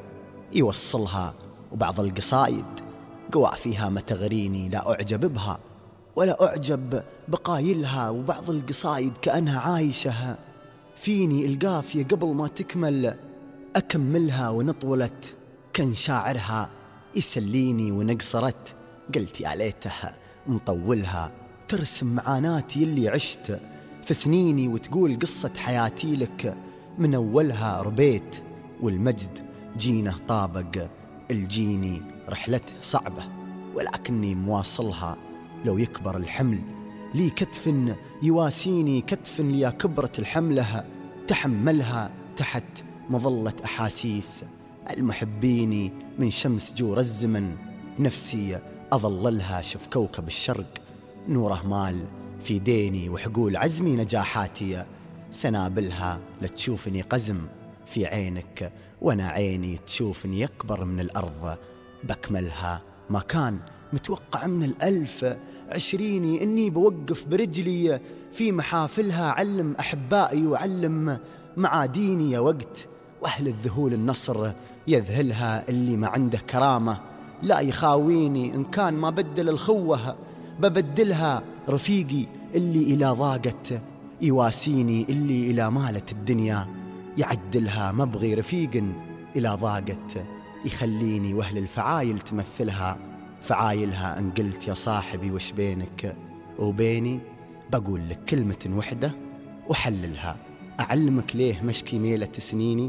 يوصلها، وبعض القصايد قوافيها ما تغريني، لا أعجب بها ولا أعجب بقايلها. وبعض القصايد كأنها عايشة فيني، القافية قبل ما تكمل أكملها، ونطولت كان شاعرها يسليني، ونقصرت قلت يا ليتها مطولها. ترسم معاناتي اللي عشت في سنيني، وتقول قصة حياتي لك من أولها. ربيت والمجد جينه طابق الجيني، رحلته صعبة ولكني مواصلها. لو يكبر الحمل لي كتف يواسيني، كتف ليا كبرة الحملة تحملها تحت مظلة أحاسيس المحبيني. من شمس جور الزمن نفسي أظللها، شف كوكب الشرق نوره مال في ديني، وحقول عزمي نجاحاتي سنابلها. لتشوفني قزم في عينك وانا عيني تشوفني أكبر من الأرض بكملها. ما كان متوقع من الألف عشريني إني بوقف برجلي في محافلها، علم أحبائي وعلم معاديني. يا وقت وأهل الذهول النصر يذهلها، اللي ما عنده كرامة لا يخاويني. إن كان ما بدل الخوة ببدلها، رفيقي اللي إلى ضاقت يواسيني، اللي إلى مالت الدنيا يعدلها. ما بغي رفيق إلى ضاقت يخليني، وأهل الفعايل تمثلها فعايلها. إن قلت يا صاحبي وش بينك وبيني، بقول لك كلمة وحدة وحللها. أعلمك ليه مشكي ميلة سنيني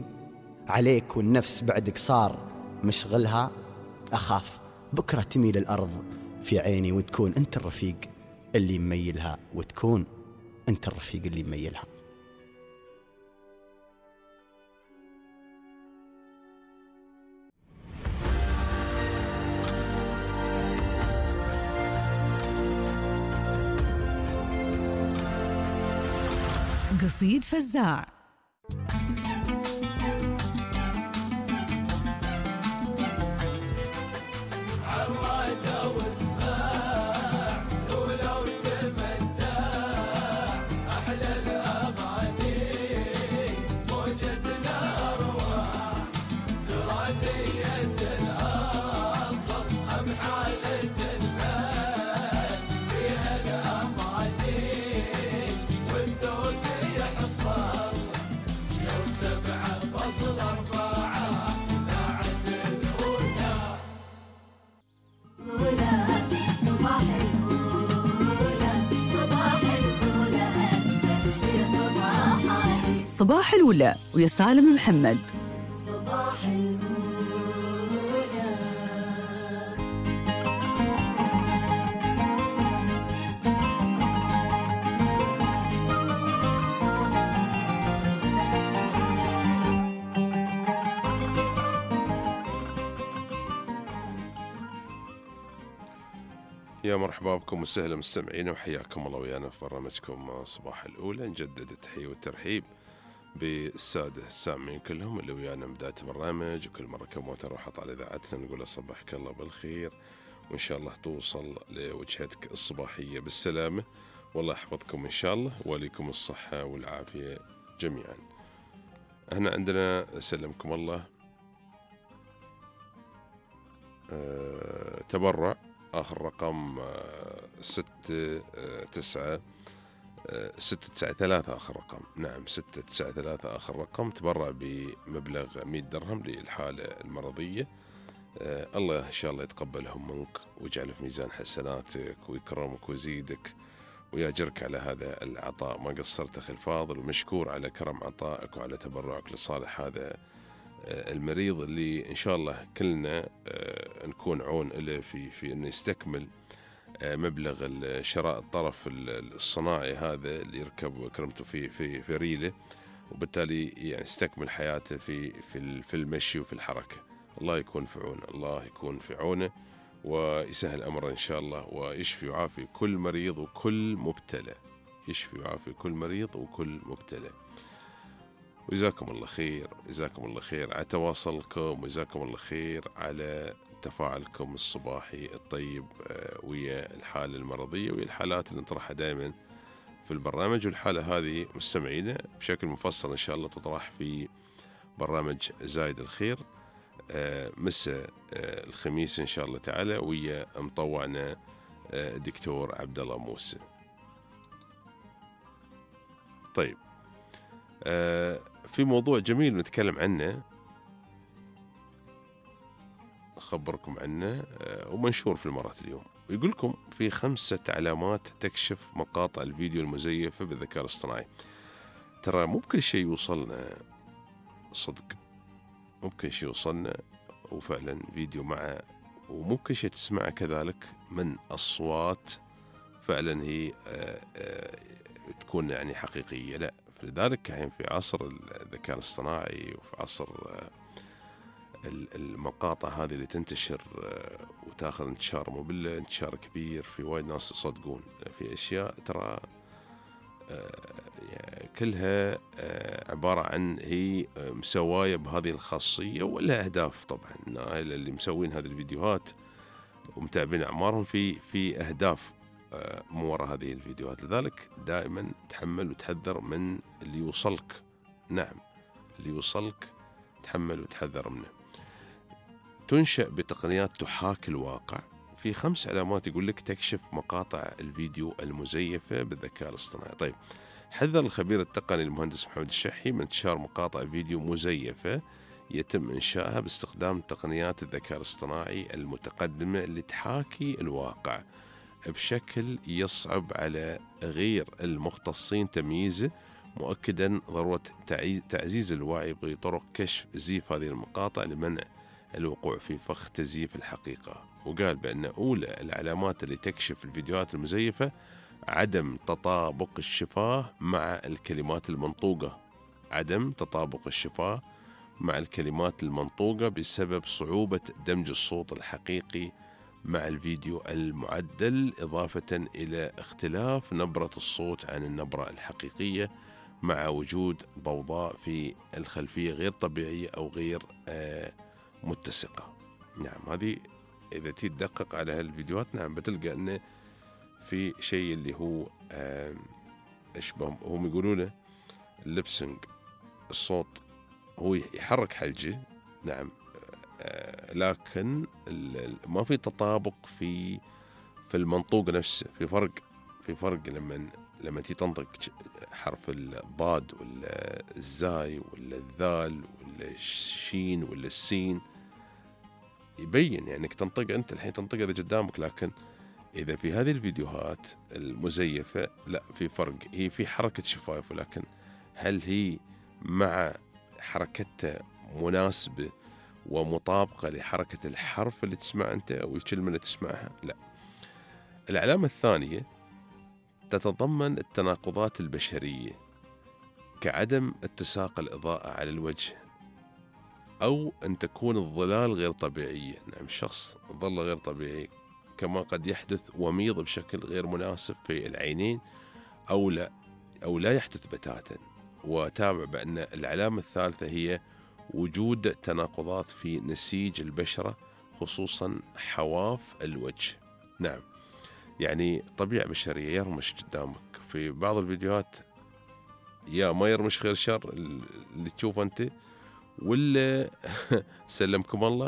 عليك، والنفس بعدك صار مشغلها. أخاف بكرة تميل الأرض في عيني، وتكون أنت الرفيق اللي مميلها، وتكون أنت الرفيق اللي مميلها. قصيد فزاع. صباح الأولى ويا سالم محمد. صباح الأولى. يا مرحبا بكم وسهلا مستمعين، وحياكم الله ويانا في برنامجكم صباح الأولى. نجدد التحية والترحيب بالسادة السامعين كلهم اللي ويانا بداية البرنامج، وكل مرة كم تروحت على إذاعتنا نقول صبحك الله بالخير، وإن شاء الله توصل لوجهتك الصباحية بالسلامة، والله يحفظكم إن شاء الله وليكم الصحة والعافية جميعا. هنا عندنا سلمكم الله أه تبرع آخر رقم ستة تسعة ستة تسعة ثلاثة آخر رقم، نعم ستة تسعة ثلاثة آخر رقم. تبرع بمبلغ مئة درهم للحالة المرضية. آه الله إن شاء الله يتقبلهم منك ويجعله في ميزان حسناتك ويكرمك ويزيدك ويأجرك على هذا العطاء. ما قصرت أخي الفاضل، ومشكور على كرم عطائك وعلى تبرعك لصالح هذا آه المريض اللي إن شاء الله كلنا آه نكون عون له في في إنه يستكمل مبلغ شراء الطرف الصناعي هذا اللي يركب كرمته في في في ريله، وبالتالي يعني يستكمل حياته في في في المشي وفي الحركة. الله يكون في عونه، الله يكون في عونه ويسهل أمره إن شاء الله، ويشفي ويعافي كل مريض وكل مبتلى، يشفي ويعافي كل مريض وكل مبتلى. وجزاكم الله خير، جزاكم الله خير على تواصلكم، وجزاكم الله خير على تفاعلكم الصباحي الطيب ويا الحالة المرضية ويا الحالات اللي نطرحها دائما في البرنامج. والحالة هذه مستمعينا بشكل مفصل إن شاء الله تطرح في برنامج زايد الخير مساء الخميس إن شاء الله تعالى ويا مطوعنا دكتور عبد الله موسى. طيب في موضوع جميل نتكلم عنه، أخبركم عنه ومنشور في الإمارات اليوم، ويقول لكم في خمسة علامات تكشف مقاطع الفيديو المزيفة بالذكاء الاصطناعي. ترى مو بكل شيء يوصلنا صدق، مو بكل شيء يوصلنا وفعلا فيديو معه، ومو بكل شيء تسمعه كذلك من أصوات فعلا هي آآ آآ تكون يعني حقيقية، لا. فلذلك الحين في عصر الذكاء الاصطناعي وفي عصر المقاطع هذه اللي تنتشر وتاخذ انتشار مبلة، انتشار كبير، في وايد ناس يصدقون في أشياء ترى كلها عبارة عن هي مسواية بهذه الخاصية ولا أهداف. طبعا اللي مسوين هذه الفيديوهات ومتابعين أعمارهم في في أهداف مو وراء هذه الفيديوهات. لذلك دائما تحمل وتحذر من اللي يوصلك. نعم، اللي يوصلك تحمل وتحذر منه. تنشأ بتقنيات تحاكي الواقع. في خمس علامات يقول لك تكشف مقاطع الفيديو المزيفة بالذكاء الاصطناعي. طيب، حذر الخبير التقني المهندس محمد الشحي من انتشار مقاطع فيديو مزيفة يتم إنشائها باستخدام تقنيات الذكاء الاصطناعي المتقدمة اللي تحاكي الواقع بشكل يصعب على غير المختصين تمييزه، مؤكدا ضرورة تعزيز الوعي بطرق كشف زيف هذه المقاطع لمنع الوقوع في فخ تزييف الحقيقة. وقال بأن أولى العلامات اللي تكشف الفيديوهات المزيفة عدم تطابق الشفاه مع الكلمات المنطوقة، عدم تطابق الشفاه مع الكلمات المنطوقة بسبب صعوبة دمج الصوت الحقيقي مع الفيديو المعدل، إضافة إلى اختلاف نبرة الصوت عن النبرة الحقيقية مع وجود ضوضاء في الخلفية غير طبيعية أو غير آه متسقة. نعم، هذه إذا تدقق على هالفيديوهات نعم بتلقى أنه في شيء اللي هو آه أشبه، هم يقولونه اللبسنج، الصوت هو يحرك حلجه. نعم، آه لكن ما في تطابق في في المنطوق نفسه. في فرق في فرق لما لما تي تنطق حرف الضاد ولا الزاي ولا الذال ولا الشين ولا السين يبين يعني انك تنطق انت الحين تنطق اذا قدامك، لكن اذا في هذه الفيديوهات المزيفه لا، في فرق. هي في حركه شفايف، ولكن هل هي مع حركتها مناسبه ومطابقه لحركه الحرف اللي تسمع انت او الكلمه اللي تسمعها؟ لا. العلامه الثانيه تتضمن التناقضات البشريه كعدم اتساق الاضاءه على الوجه، أو أن تكون الظلال غير طبيعية. نعم، الشخص ظل غير طبيعي، كما قد يحدث وميض بشكل غير مناسب في العينين أو لا أو لا يحدث بتاتا. وتابع بأن العلامة الثالثة هي وجود تناقضات في نسيج البشرة، خصوصا حواف الوجه. نعم، يعني طبيعة بشرية، يرمش قدامك في بعض الفيديوهات، يا ما يرمش خير شر اللي تشوفه أنت، ولا سلمكم الله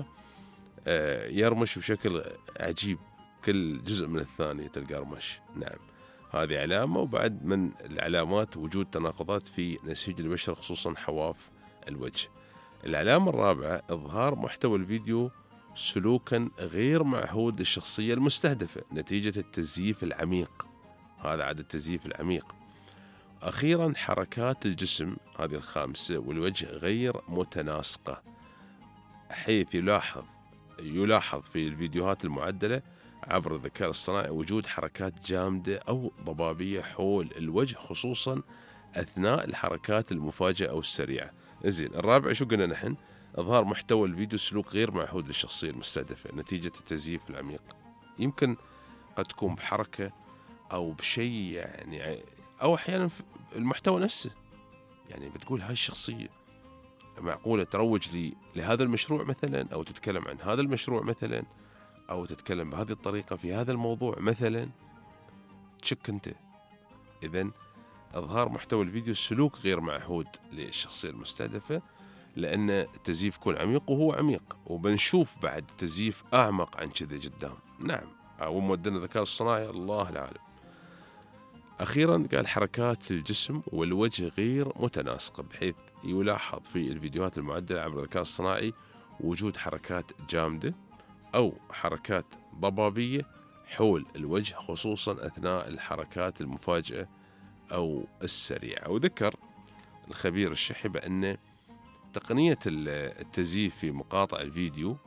يرمش بشكل عجيب، كل جزء من الثاني تلقى رمش. نعم، هذه علامة. وبعد من العلامات وجود تناقضات في نسيج البشرة، خصوصا حواف الوجه. العلامة الرابعة إظهار محتوى الفيديو سلوكا غير معهود للشخصية المستهدفة نتيجة التزييف العميق. هذا عاد التزييف العميق. أخيرا حركات الجسم، هذه الخامسة، والوجه غير متناسقة، حيث يلاحظ يلاحظ في الفيديوهات المعدلة عبر الذكاء الاصطناعي وجود حركات جامدة أو ضبابية حول الوجه، خصوصا أثناء الحركات المفاجئة أو السريعة. زين، الرابع شو قلنا نحن؟ إظهار محتوى الفيديو سلوك غير معهود للشخصية المستهدفة نتيجة التزييف العميق. يمكن قد تكون بحركة أو بشيء يعني، أو أحيانا المحتوى نفسه يعني بتقول هاي الشخصية معقولة تروج لي لهذا المشروع مثلا، أو تتكلم عن هذا المشروع مثلا، أو تتكلم بهذه الطريقة في هذا الموضوع مثلا. تشك أنت. إذن إظهار محتوى الفيديو سلوك غير معهود للشخصية المستهدفة، لأن التزييف يكون عميق، وهو عميق، وبنشوف بعد تزييف أعمق عن كذا قدام. نعم، أو مودنا الذكاء الصناعي الله العالم. أخيرا قال حركات الجسم والوجه غير متناسقة، بحيث يلاحظ في الفيديوهات المعدلة عبر الذكاء الصناعي وجود حركات جامدة أو حركات ضبابية حول الوجه، خصوصا أثناء الحركات المفاجئة أو السريعة. وذكر الخبير الشحي بأن تقنية التزييف في مقاطع الفيديو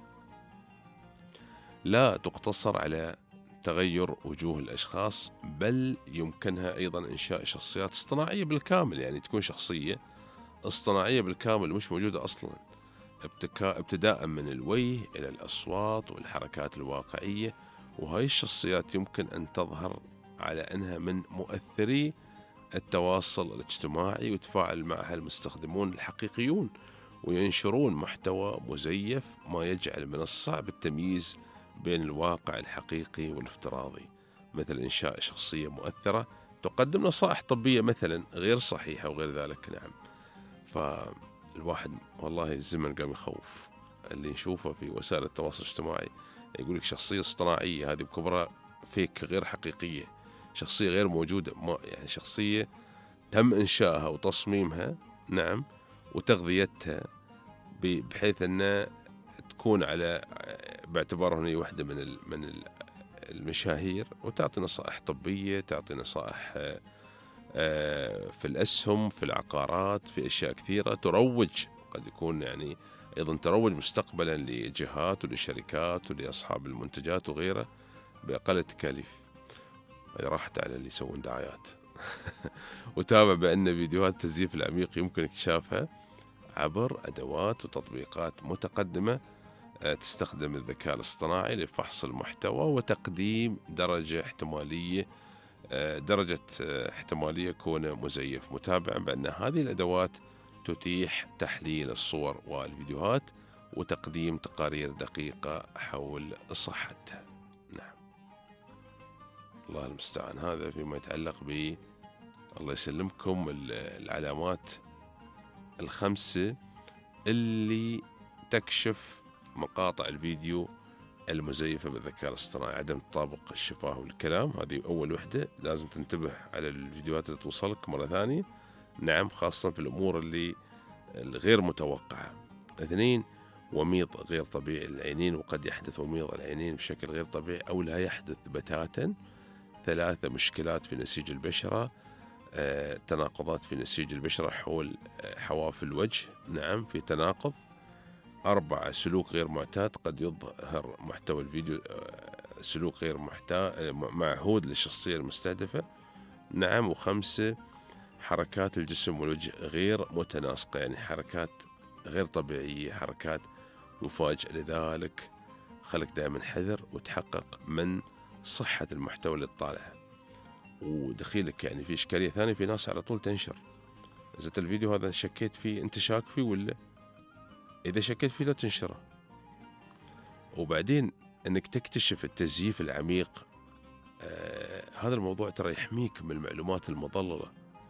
لا تقتصر على تغير وجوه الأشخاص، بل يمكنها أيضا إنشاء شخصيات اصطناعية بالكامل، يعني تكون شخصية اصطناعية بالكامل مش موجودة أصلا، ابتداء من الوجه إلى الأصوات والحركات الواقعية. وهاي الشخصيات يمكن أن تظهر على أنها من مؤثري التواصل الاجتماعي، ويتفاعل معها المستخدمون الحقيقيون وينشرون محتوى مزيف، ما يجعل من الصعب التمييز بين الواقع الحقيقي والافتراضي، مثل إنشاء شخصية مؤثرة تقدم نصائح طبية مثلا غير صحيحة وغير ذلك. نعم، فالواحد والله الزمن قام يخوف اللي نشوفه في وسائل التواصل الاجتماعي، يقول لك شخصية اصطناعية، هذه بكبرى فيك غير حقيقية، شخصية غير موجودة، ما يعني شخصية تم إنشائها وتصميمها، نعم، وتغذيتها بحيث أن تكون على باعتبارها هي واحدة من من المشاهير، وتعطي نصائح طبية، تعطي نصائح في الأسهم، في العقارات، في أشياء كثيرة، تروج، قد يكون يعني أيضا تروج مستقبلا لجهات ولشركات ولأصحاب المنتجات وغيره بأقل التكاليف. هذه راحت على اللي يسوون دعايات. وتابع بأن فيديوهات التزييف العميق يمكن اكتشافها عبر أدوات وتطبيقات متقدمة تستخدم الذكاء الاصطناعي لفحص المحتوى وتقديم درجة احتمالية درجة احتمالية كونه مزيف، متابعا بأن هذه الأدوات تتيح تحليل الصور والفيديوهات وتقديم تقارير دقيقة حول صحتها. نعم، الله المستعان. هذا فيما يتعلق ب الله يسلمكم العلامات الخمسة اللي تكشف مقاطع الفيديو المزيفة بالذكاء الاصطناعي. عدم تطابق الشفاه والكلام، هذه أول وحدة، لازم تنتبه على الفيديوهات اللي توصلك مرة ثانية. نعم، خاصة في الأمور اللي الغير متوقعة. اثنين، وميض غير طبيعي للعينين، وقد يحدث وميض العينين بشكل غير طبيعي أو لا يحدث بتاتا. ثلاثة، مشكلات في نسيج البشرة، آه، تناقضات في نسيج البشرة حول آه، حواف الوجه، نعم، في تناقض. أربعة، سلوك غير معتاد، قد يظهر محتوى الفيديو آه، سلوك غير محتاج معهود للشخصية المستهدفة، نعم. وخمسة، حركات الجسم والوجه غير متناسقة، يعني حركات غير طبيعية، حركات مفاجئة. لذلك خلك دائما حذر وتحقق من صحة المحتوى اللي تطالعه. ودخيلك يعني في إشكالية ثانية، في ناس على طول تنشر، إذا الفيديو هذا شكيت فيه أنت شاك فيه، ولا إذا شكيت فيه لا تنشره. وبعدين أنك تكتشف التزييف العميق، آه هذا الموضوع ترى يحميك من المعلومات المضللة.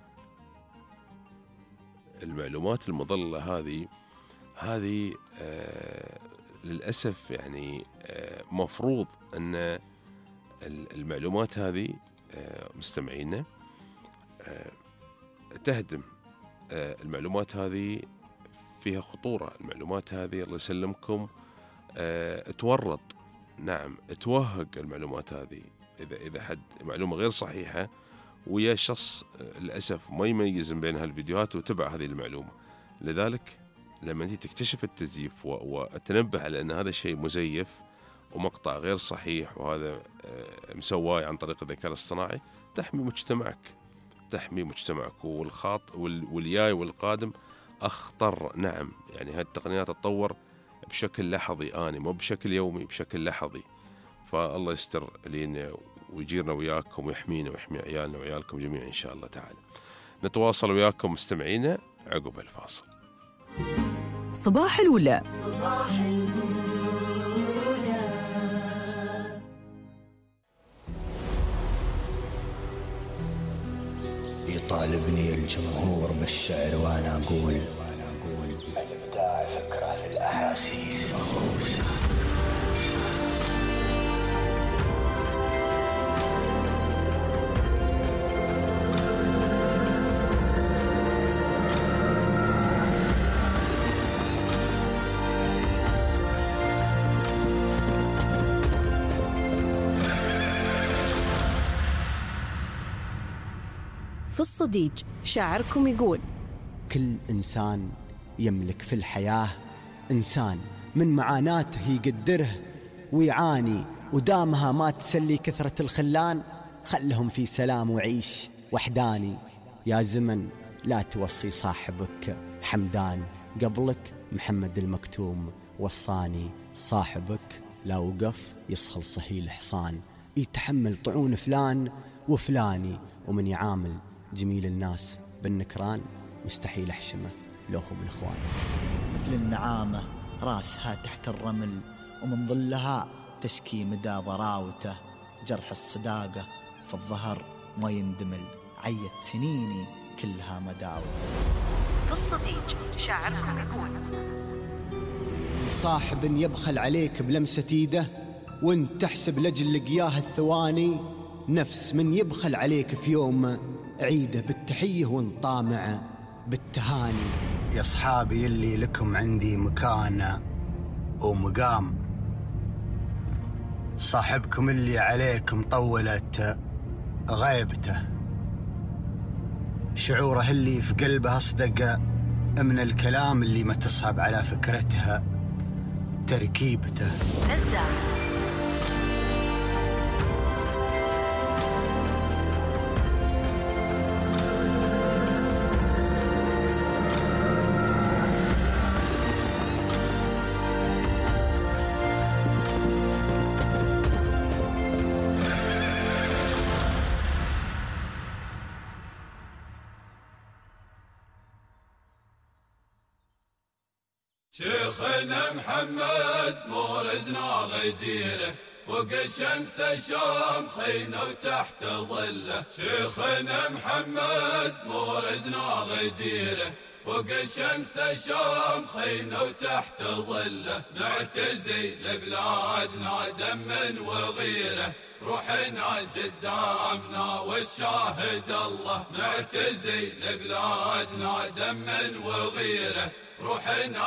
المعلومات المضللة هذه هذه آه للأسف يعني آه مفروض أن المعلومات هذه آه مستمعينا آه تهدم. آه المعلومات هذه فيها خطورة، المعلومات هذه الله يسلمكم آه تورط، نعم، توهق المعلومات هذه. إذا إذا حد معلومة غير صحيحة ويا شخص للأسف ما يميز بين هالفيديوهات وتبع هذه المعلومة. لذلك لما أنت تكتشف التزييف وتنبه على أن هذا الشيء مزيف ومقطع غير صحيح وهذا مسواه عن طريق الذكاء الاصطناعي، تحمي مجتمعك، تحمي مجتمعك والخاط والياي والقادم أخطر. نعم، يعني هذه التقنيات تتطور بشكل لحظي آني، مو بشكل يومي، بشكل لحظي. فالله يستر لينا ويجيرنا وياكم ويحمينا ويحمي عيالنا وعيالكم جميعا إن شاء الله تعالى. نتواصل وياكم مستمعينا عقب الفاصل. صباح الولاء. صباح الولاء. يطالبني الجمهور بالشعر وانا اقول الابداع فكره في الاحاسيس مهووس. في الصديق شاعركم يقول: كل إنسان يملك في الحياة إنسان من معاناته يقدره ويعاني، ودامها ما تسلي كثرة الخلان، خلهم في سلام وعيش وحداني. يا زمن لا توصي صاحبك حمدان، قبلك محمد المكتوم وصاني. صاحبك لا وقف يصهل صهيل حصان، يتحمل طعون فلان وفلاني، ومن يعامل جميل الناس بالنكران مستحيل أحشمه لو هو من إخواني. مثل النعامة راسها تحت الرمل، ومن ظلها تشكي مدى ضراوته. جرح الصداقة في الظهر ما يندمل، عيت سنيني كلها مداوة. في الصديق شاعركم يقول: صاحب يبخل عليك بلمسة ايده وانت تحسب لجل لقياه الثواني، نفس من يبخل عليك في يوم عيده بالتحية وانطامع بالتهاني. يا أصحابي اللي لكم عندي مكانة ومقام، صاحبكم اللي عليكم طولت غيبته، شعوره اللي في قلبه أصدق من الكلام اللي ما تصعب على فكرتها تركيبته. شيخنا محمد موردنا غديره، فوق الشمس الشام خينا وتحت ظله. شيخنا محمد موردنا غديره، فوق الشمس الشام خينا وتحت ظله. نعتزي لبلادنا دما وغيره، روحنا قدامنا والشاهد الله. نعتزي لبلادنا دما وغيره، روحنا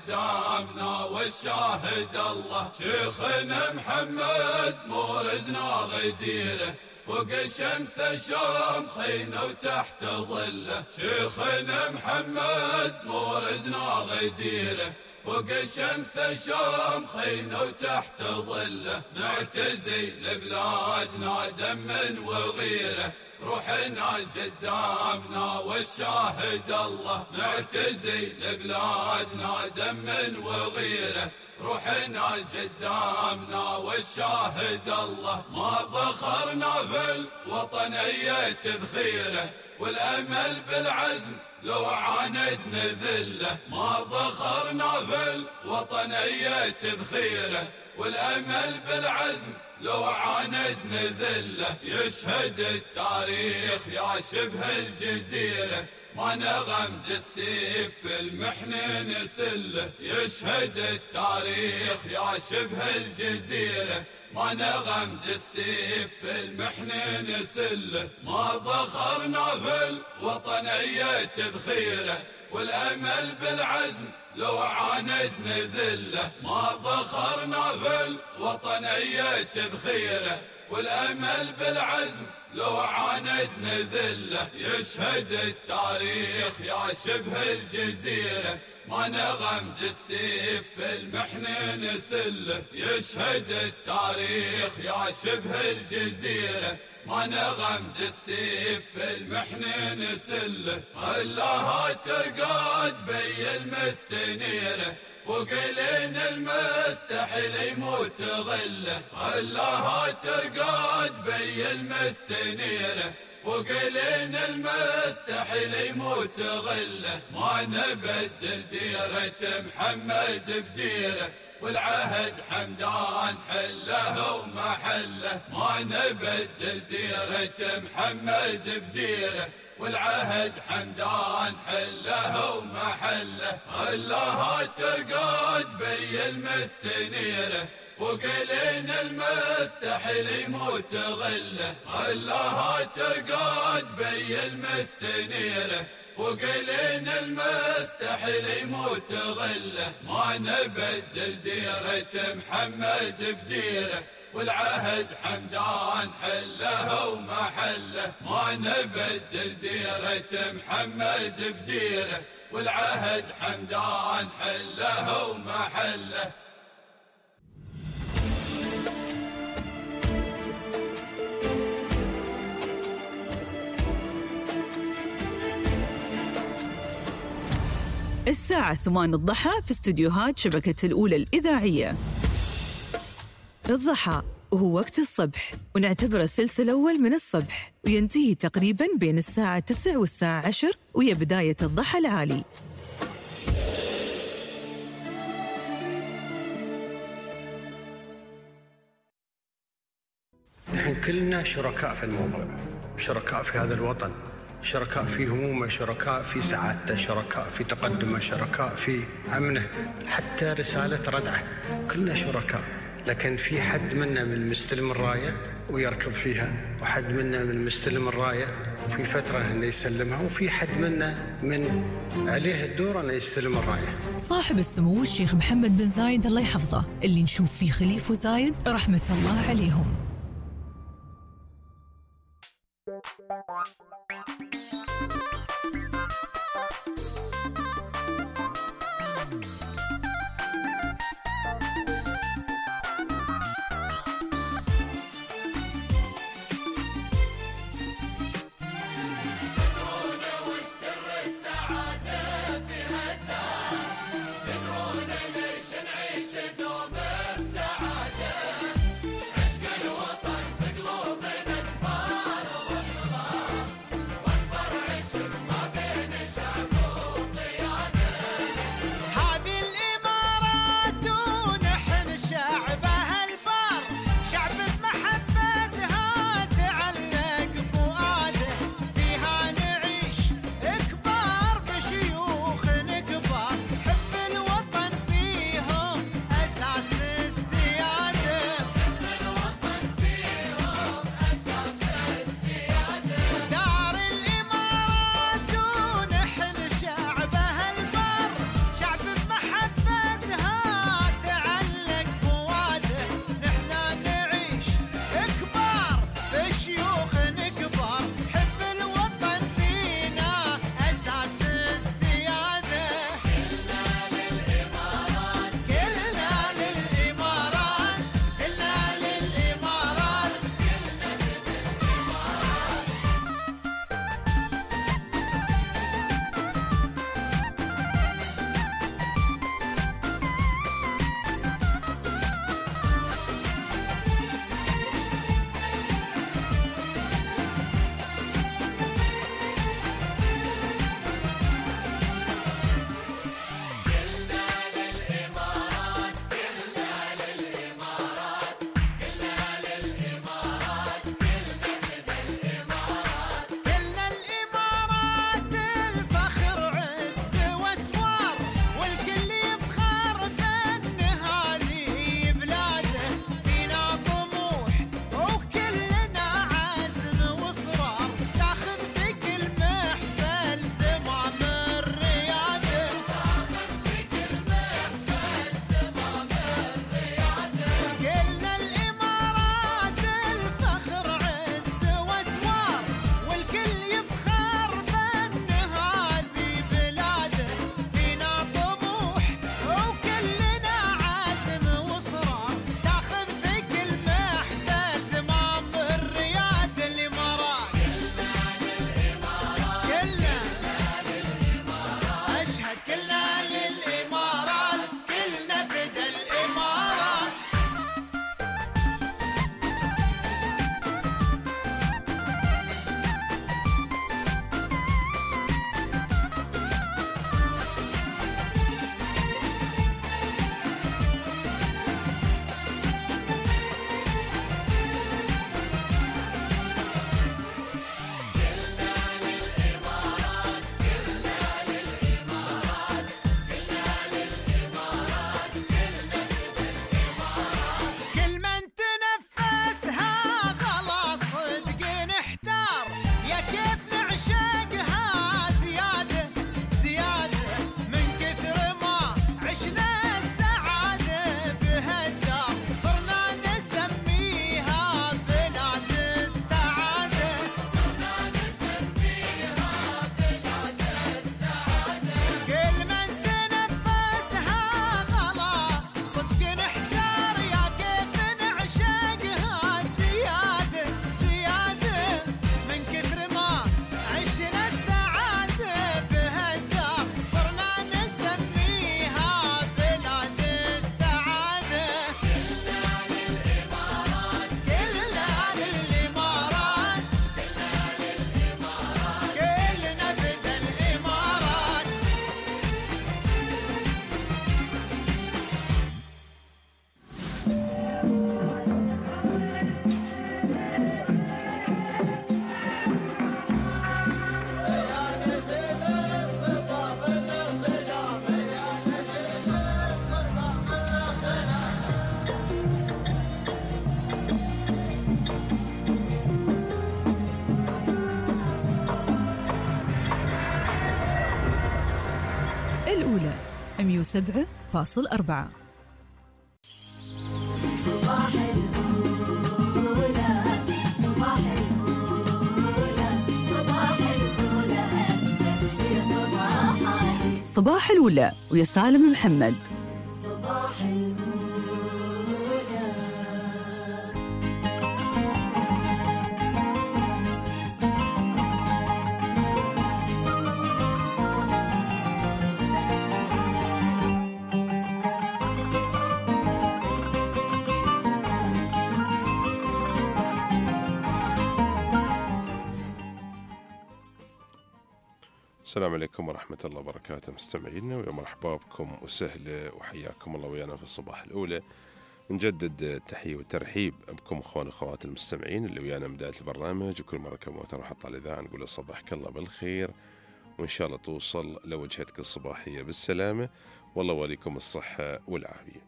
قدامنا والشاهد الله. شيخنا محمد موردنا غديره، فوق الشمس الشام خينا وتحت ظله. شيخنا محمد موردنا غديره، فوق الشمس الشام خينا وتحت ظله. نعتزي لبلادنا دما وغيره، روحنا قدامنا والشاهد الله. نعتزي لبلادنا دما وغيره، روحنا قدامنا والشاهد الله. ما ذخرنا في الوطنية تذخيره، والأمل بالعزم لو عاندنا ذله. ما ذخرنا في الوطنية تذخيره، والأمل بالعزم لو عاندنا ذله. يشهد التاريخ يا شبه الجزيرة، ما نغمد السيف في المحن نسله. يشهد التاريخ يا شبه الجزيرة، ما نغمد السيف في المحن نسله. ما ذخرنا في الوطنية تذخيره، والأمل بالعزم لو عاندنا ذله. ما ذخرنا في الوطنية تذخيره، والأمل بالعزم لو عاندنا ذله. يشهد التاريخ يا شبه الجزيرة، ما نغمد السيف في المحن نسله. يشهد التاريخ يا شبه الجزيرة، ما نغمد السيف في المحن نسله. خلاها ترقد بي المستقيم المستنيرة فوق لين المستحيل يموت غله غلها ترقد بي المستنيرة فوق لين المستحيل يموت غله ما نبدل ديرة محمد بديره والعهد حمدان حله ومحله ما نبدل ديرة محمد بديره والعهد حمدان حله ومحله غلها ترقد بي المستنيرة فوق لين المستحيل يموت غله غلها ترقد بي المستنيرة فوق لين المستحيل يموت غله ما نبدل ديرة محمد بديره والعهد حمدان حله ومحله ما نبدل ديرة محمد بديره والعهد حمدان حله ومحله. الساعة ثمان الضحى في استوديوهات شبكة الأولى الإذاعية. الضحى وهو وقت الصبح ونعتبره الثلث الأول من الصبح وينتهي تقريباً بين الساعة تسع والساعة عشر وهي بداية الضحى العالي. نحن كلنا شركاء في الموضوع، شركاء في هذا الوطن، شركاء في همومه، شركاء في سعادته، شركاء في تقدمه، شركاء في أمنه، حتى رسالة ردعه كلنا شركاء. لكن في حد منا من مستلم الراية ويركض فيها، وحد منا من مستلم الراية وفي فترة أنه يسلمها، وفي حد منا من عليه الدور أنه يستلم الراية. صاحب السمو الشيخ محمد بن زايد الله يحفظه اللي نشوف فيه خليفة زايد رحمة الله عليهم. سبعة فاصل أربعة. صباح الأولى صباح الأولى صباح الأولى أجمل في صباحاتي. صباح الأولى ويا سالم محمد. صباح الأولى. السلام عليكم ورحمة الله وبركاته مستمعينا، ويا مرحبا بكم وسهلا وحياكم الله ويانا في الصباح الأولى. نجدد التحية والترحيب بكم أخوان وأخوات المستمعين اللي ويانا من بداية البرنامج، وكل مرة كم وتروح على الإذاعة نقول صباحك الله بالخير، وإن شاء الله توصل لوجهتك الصباحية بالسلامة، والله وليكم الصحة والعافية.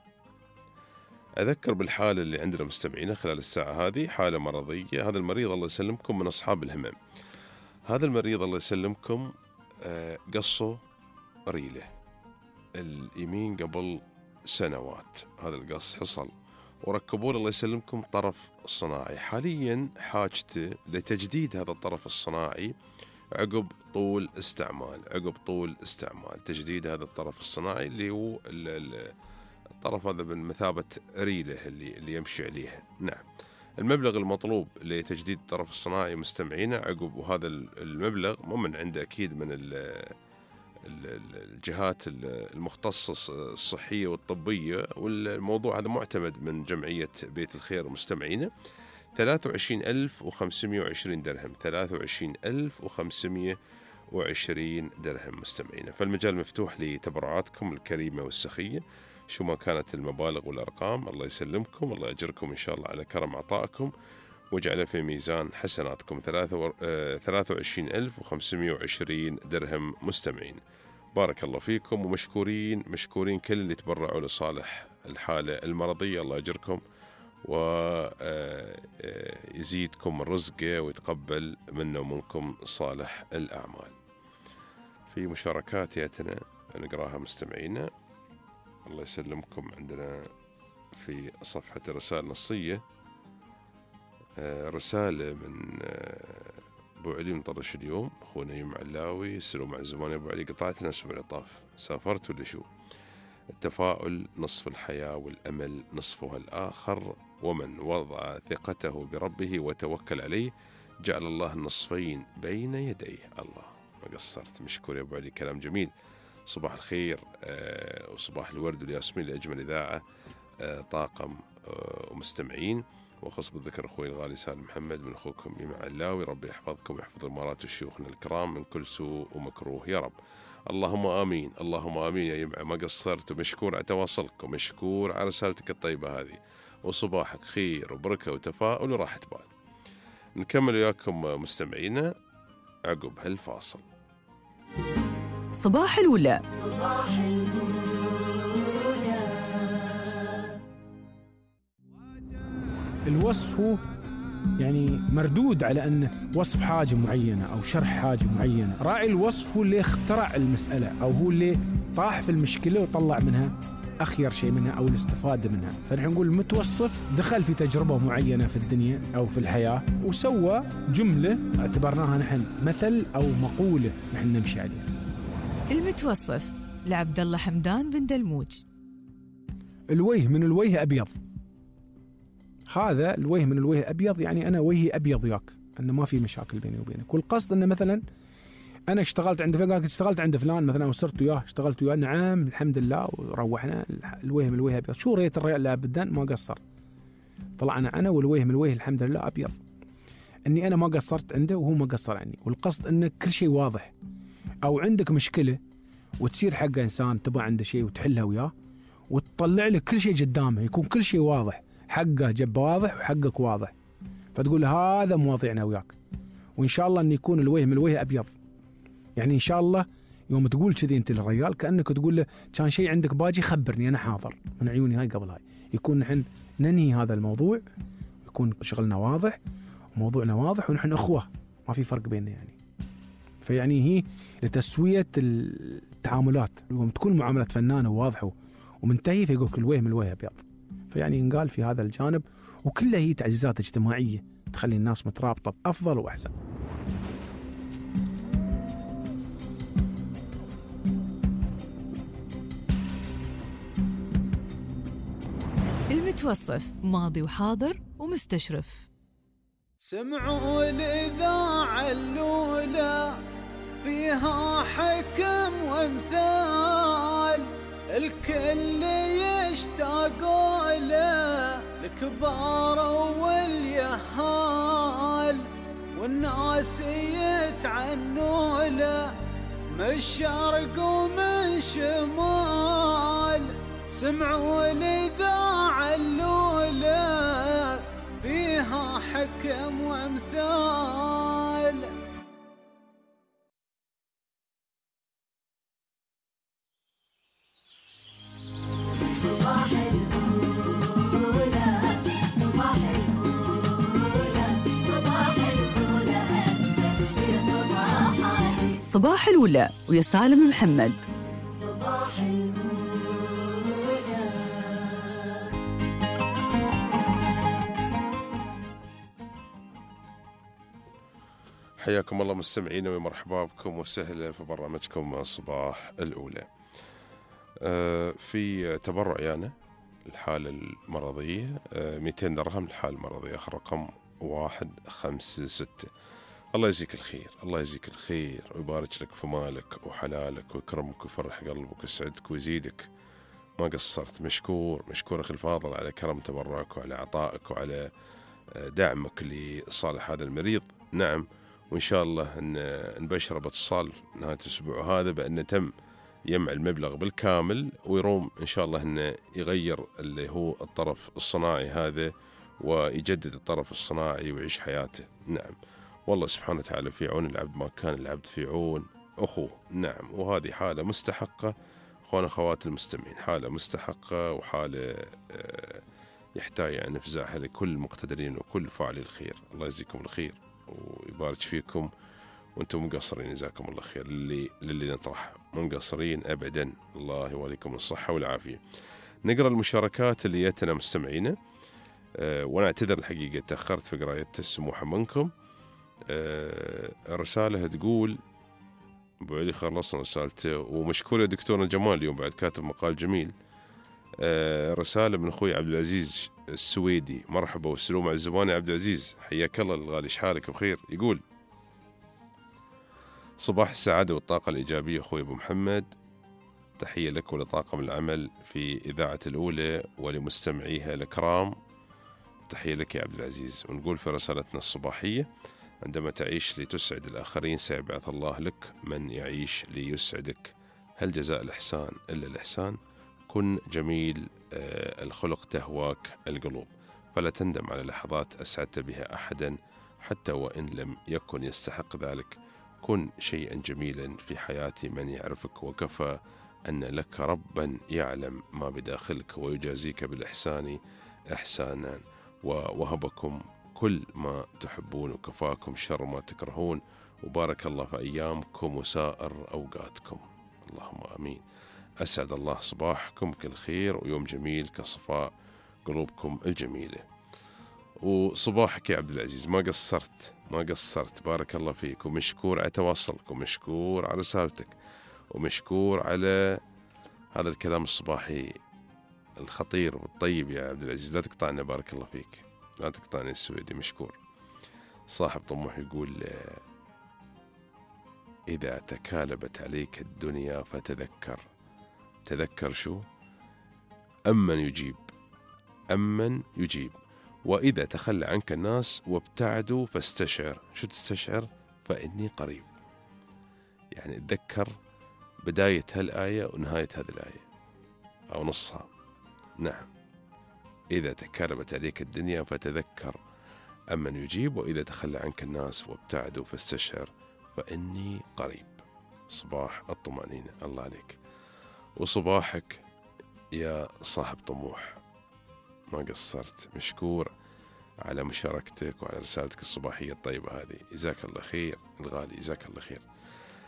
أذكر بالحالة اللي عندنا مستمعينا خلال الساعة هذه، حالة مرضية. هذا المريض الله يسلمكم من أصحاب الهمم. هذا المريض الله يسلمكم قصوا ريله اليمين قبل سنوات، هذا القص حصل وركبوا له الله يسلمكم طرف صناعي. حاليا حاجته لتجديد هذا الطرف الصناعي عقب طول استعمال عقب طول استعمال تجديد هذا الطرف الصناعي اللي هو الطرف هذا من مثابة ريله اللي, اللي يمشي عليها. نعم، المبلغ المطلوب لتجديد الطرف الصناعي مستمعينا عقب، وهذا المبلغ مو من عنده أكيد، من الجهات المختصة الصحية والطبية، والموضوع هذا معتمد من جمعية بيت الخير مستمعينا. ثلاثة وعشرين ألف وخمسمائة وعشرين درهم ثلاثة وعشرين ألف وخمسمائة وعشرين درهم مستمعينا. فالمجال مفتوح لتبرعاتكم الكريمة والسخية شو ما كانت المبالغ والأرقام. الله يسلمكم، الله يجركم إن شاء الله على كرم عطائكم وجعله في ميزان حسناتكم. ثلاثة وعشرين ألف وخمسمائة وعشرين درهم مستمعين. بارك الله فيكم، ومشكورين مشكورين كل اللي تبرعوا لصالح الحالة المرضية. الله يجركم ويزيدكم رزقه ويتقبل منا ومنكم صالح الأعمال. في مشاركات ياتنا نقراها مستمعينا. الله يسلمكم، عندنا في صفحة رسائل نصية رسالة من أبو علي من طرش اليوم، أخونا يم علاوي. السلام مع الزمان يا أبو علي، قطعتنا أسبوع العطاف، سافرت ولا شو؟ التفاؤل نصف الحياة والأمل نصفها الآخر، ومن وضع ثقته بربه وتوكل عليه جعل الله النصفين بين يديه. الله ما قصرت، مشكور يا أبو علي، كلام جميل. صباح الخير آه وصباح الورد والياسمين لأجمل إذاعة آه طاقم آه ومستمعين، وخص بالذكر أخوي الغالي سالم محمد من أخوكم يمع علاوي. ربي يحفظكم ويحفظ الإمارات وشيوخنا الكرام من كل سوء ومكروه يا رب. اللهم آمين اللهم آمين يا يمع، ما قصرت، ومشكور على تواصلك ومشكور على رسالتك الطيبة هذه، وصباحك خير وبركة وتفاؤل وراحة بال. نكمل وياكم مستمعينا عقب هالفاصل. صباح الأولى. صباح الأولى. الوصف هو يعني مردود على أنه وصف حاجة معينة أو شرح حاجة معينة. راعي الوصف هو اللي اخترع المسألة، أو هو اللي طاح في المشكلة وطلع منها أخير شيء منها أو الاستفادة منها. فنحن نقول المتوصف دخل في تجربة معينة في الدنيا أو في الحياة وسوى جملة اعتبرناها نحن مثل أو مقولة نحن نمشي عليها. المتوصف لعبد الله حمدان بن دلموج. الوجه من الوجه أبيض. هذا الوجه من الوجه أبيض يعني أنا وجهي أبيض وياك، أنه ما في مشاكل بيني وبينك. والقصد أنه مثلا أنا اشتغلت عند فلان، اشتغلت عند فلان مثلا وصرت وياه، اشتغلت وياه نعم الحمد لله وروحنا، الوجه من الوجه أبيض. شو ريت الرجال لا أبدا ما قصر، طلعنا أنا والوجه من الوجه الحمد لله أبيض، أني أنا ما قصرت عنده وهو ما قصر عني. والقصد أن كل شيء واضح. أو عندك مشكلة وتصير حق إنسان تبغى عنده شيء وتحلها وياه وتطلع له كل شيء قدامه، يكون كل شيء واضح، حقه جب واضح وحقك واضح، فتقول هذا مواضيعنا وياك. وإن شاء الله أن يكون الوجه من الوجه أبيض. يعني إن شاء الله يوم تقول كذي أنت للرجال كأنك تقول له كان شيء عندك باجي خبرني أنا حاضر من عيوني هاي قبل هاي. يكون نحن ننهي هذا الموضوع، يكون شغلنا واضح وموضوعنا واضح ونحن أخوة، ما في فرق بيننا يعني. فيعني هي لتسوية التعاملات، يوم تكون معاملة فنان وواضحة ومنتهي فيقول كل وجه من الوجه أبيض. فيعني ينقال في هذا الجانب، وكلها هي تعزيزات اجتماعية تخلي الناس مترابطة بأفضل وأحسن. المتوصف ماضي وحاضر ومستشرف. سمعوا الإذاعة الأولى فيها حكم وامثال، الكل يشتاقوا له الكبار واليهال، والناس يتعنوا له من الشرق ومن شمال. سمعوا الإذاعة الأولى فيها حكم وامثال. صباح الأولى صباح الأولى صباح الأولى أجمل في صباحاتي. صباح الأولى ويا سالم محمد. صباح الأولى. حياكم الله مستمعين ومرحبا بكم وسهلا في برنامجكم صباح الأولى. في تبرع يانا الحالة المرضية مئتين درهم الحالة المرضية، آخر رقم واحد خمسة ستة. الله يجزيك الخير، الله يجزيك الخير ويبارك لك في مالك وحلالك ويكرمك ويفرح قلبك ويسعدك ويزيدك. ما قصرت، مشكور مشكور أخي الفاضل على كرم تبرعك وعلى عطائك وعلى دعمك لصالح هذا المريض. نعم، وإن شاء الله أن نبشر باتصال نهاية الأسبوع هذا بأن تم يجمع المبلغ بالكامل، ويروم إن شاء الله أنه يغير اللي هو الطرف الصناعي هذا ويجدد الطرف الصناعي ويعيش حياته. نعم، والله سبحانه وتعالى في عون العبد ما كان العبد في عون أخوه. نعم، وهذه حالة مستحقة أخوانا أخوات المستمعين، حالة مستحقة وحالة يحتاج يعني نفزعها لكل المقتدرين وكل فاعلي الخير. الله يجزيكم الخير ويبارك فيكم، وانتم مقصرين جزاكم الله خير. للي للي نطرح مو مقصرين ابدا، الله يوليكم الصحه والعافيه. نقرا المشاركات اللي جتنا مستمعينا، أه وانا اعتذر الحقيقه تاخرت في قرايه السموحه منكم. أه الرساله تقول ابو علي خلصنا رسالته، ومشكور يا دكتور جمال اليوم بعد كاتب مقال جميل. أه رساله من اخوي عبد العزيز السويدي، مرحبا والسلام على الزبان يا عبد العزيز، حياك الله الغالي، شحالك بخير. يقول صباح السعادة والطاقة الإيجابية أخوي أبو محمد، تحية لك ولطاقم العمل في إذاعة الأولى ولمستمعيها الكرام، تحية لك يا عبد العزيز. ونقول في رسالتنا الصباحية: عندما تعيش لتسعد الآخرين سيبعث الله لك من يعيش ليسعدك، هل جزاء الإحسان إلا الإحسان؟ كن جميل الخلق تهواك القلوب، فلا تندم على لحظات أسعدت بها أحدا حتى وإن لم يكن يستحق ذلك. كن شيئا جميلا في حياة من يعرفك، وكفى أن لك ربا يعلم ما بداخلك ويجازيك بالإحسان إحسانا، ووهبكم كل ما تحبون وكفاكم شر ما تكرهون، وبارك الله في أيامكم وسائر أوقاتكم، اللهم آمين. أسعد الله صباحكم كل خير ويوم جميل كصفاء قلوبكم الجميلة. وصباحك يا عبد العزيز، ما قصرت ما قصرت بارك الله فيك، ومشكور على تواصلك، ومشكور على رسالتك، ومشكور على هذا الكلام الصباحي الخطير والطيب يا عبد العزيز. لا تقطعنا بارك الله فيك، لا تقطعني السويدي، مشكور. صاحب طموح يقول: إذا تكالبت عليك الدنيا فتذكر. تذكر شو؟ أمن يجيب، أمن يجيب. وإذا تخلى عنك الناس وابتعدوا فاستشعر. شو تستشعر؟ فإني قريب. يعني تذكر بداية هالآية ونهاية هذه الآية أو نصها. نعم، إذا تكالبت عليك الدنيا فتذكر أمن يجيب، وإذا تخلى عنك الناس وابتعدوا فاستشعر فإني قريب. صباح الطمأنينة، الله عليك. وصباحك يا صاحب طموح، ما قصرت، مشكور على مشاركتك وعلى رسالتك الصباحية الطيبة هذه، جزاك الله خير الغالي، جزاك الله خير.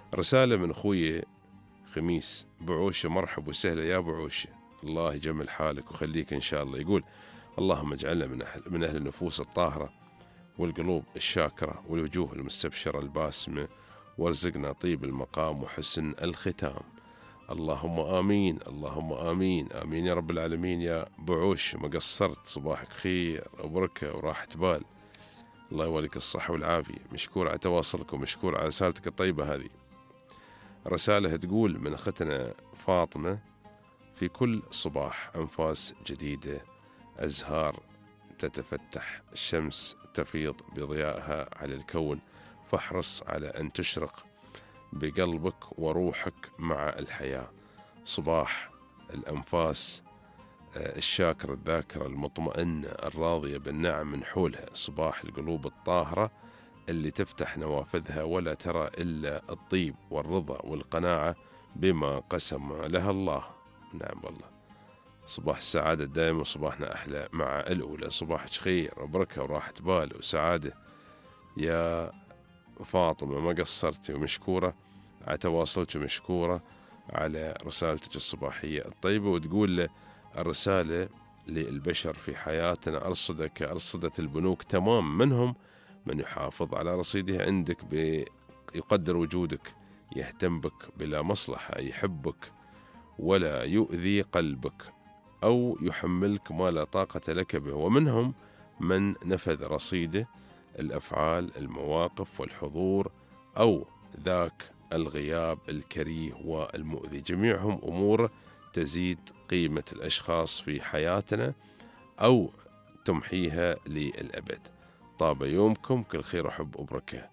رسالة من أخوي خميس بعوشة، مرحب وسهلا يا بعوشة، الله يجمل حالك وخليك إن شاء الله. يقول اللهم اجعلنا من أهل, من أهل النفوس الطاهرة والقلوب الشاكرة والوجوه المستبشرة الباسمة، وارزقنا طيب المقام وحسن الختام. اللهم آمين اللهم آمين آمين يا رب العالمين. يا بعوش ما قصرت، صباحك خير وبركة وراحة بال، الله يوليك الصحة والعافية. مشكور على تواصلك ومشكور على رسالتك الطيبة هذه. رسالة تقول من أختنا فاطمة: في كل صباح أنفاس جديدة، أزهار تتفتح، الشمس تفيض بضيائها على الكون، فاحرص على أن تشرق بقلبك وروحك مع الحياة. صباح الأنفاس الشاكرة الذاكرة المطمئنة الراضية بالنعم من حولها، صباح القلوب الطاهرة اللي تفتح نوافذها ولا ترى إلا الطيب والرضا والقناعة بما قسم لها الله. نعم والله، صباح السعادة دائما، وصباحنا أحلى مع الأولى. صباحك خير وبركة وراحة بال وسعادة يا فاطمة، ما قصرتي، ومشكورة على تواصلك ومشكورة على رسالتك الصباحية الطيبة. وتقول له الرسالة للبشر في حياتنا أرصدك كأرصدة البنوك تمام، منهم من يحافظ على رصيده عندك، يقدر وجودك، يهتم بك بلا مصلحة، يحبك ولا يؤذي قلبك أو يحملك ما لا طاقة لك به، ومنهم من نفذ رصيده الأفعال المواقف والحضور أو ذاك الغياب الكريه والمؤذي، جميعهم أمور تزيد قيمة الأشخاص في حياتنا أو تمحيها للأبد. طاب يومكم كل خير وحب وبركة،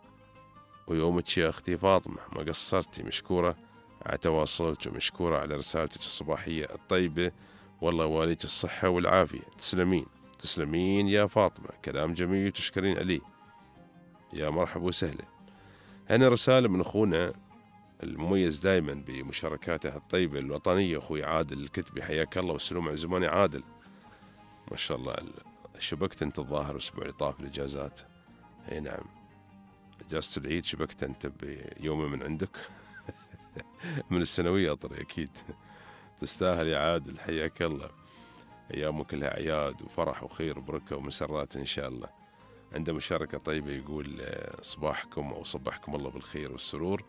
ويومك يا أختي فاطمة ما قصرتي، مشكورة على تواصلك ومشكورة على رسالتك الصباحية الطيبة، والله واليك الصحة والعافية. تسلمين تسلمين يا فاطمة، كلام جميل تشكرين عليه، يا مرحبا وسهلا. هنا رسالة من أخونا المميز دائما بمشاركاته الطيبة الوطنية، أخوي عادل الكتبي، حياك الله والسلام على زماني عادل. ما شاء الله شبكت أنت الظاهر الأسبوع اللي طاف الإجازات. أي نعم، إجازة العيد شبكت أنت بيوم من عندك من السنوية أطري أكيد. تستاهل يا عادل، حياك الله. أيام كلها أعياد وفرح وخير وبركة ومسرات إن شاء الله. عنده مشاركة طيبة يقول صباحكم أو صبحكم الله بالخير والسرور،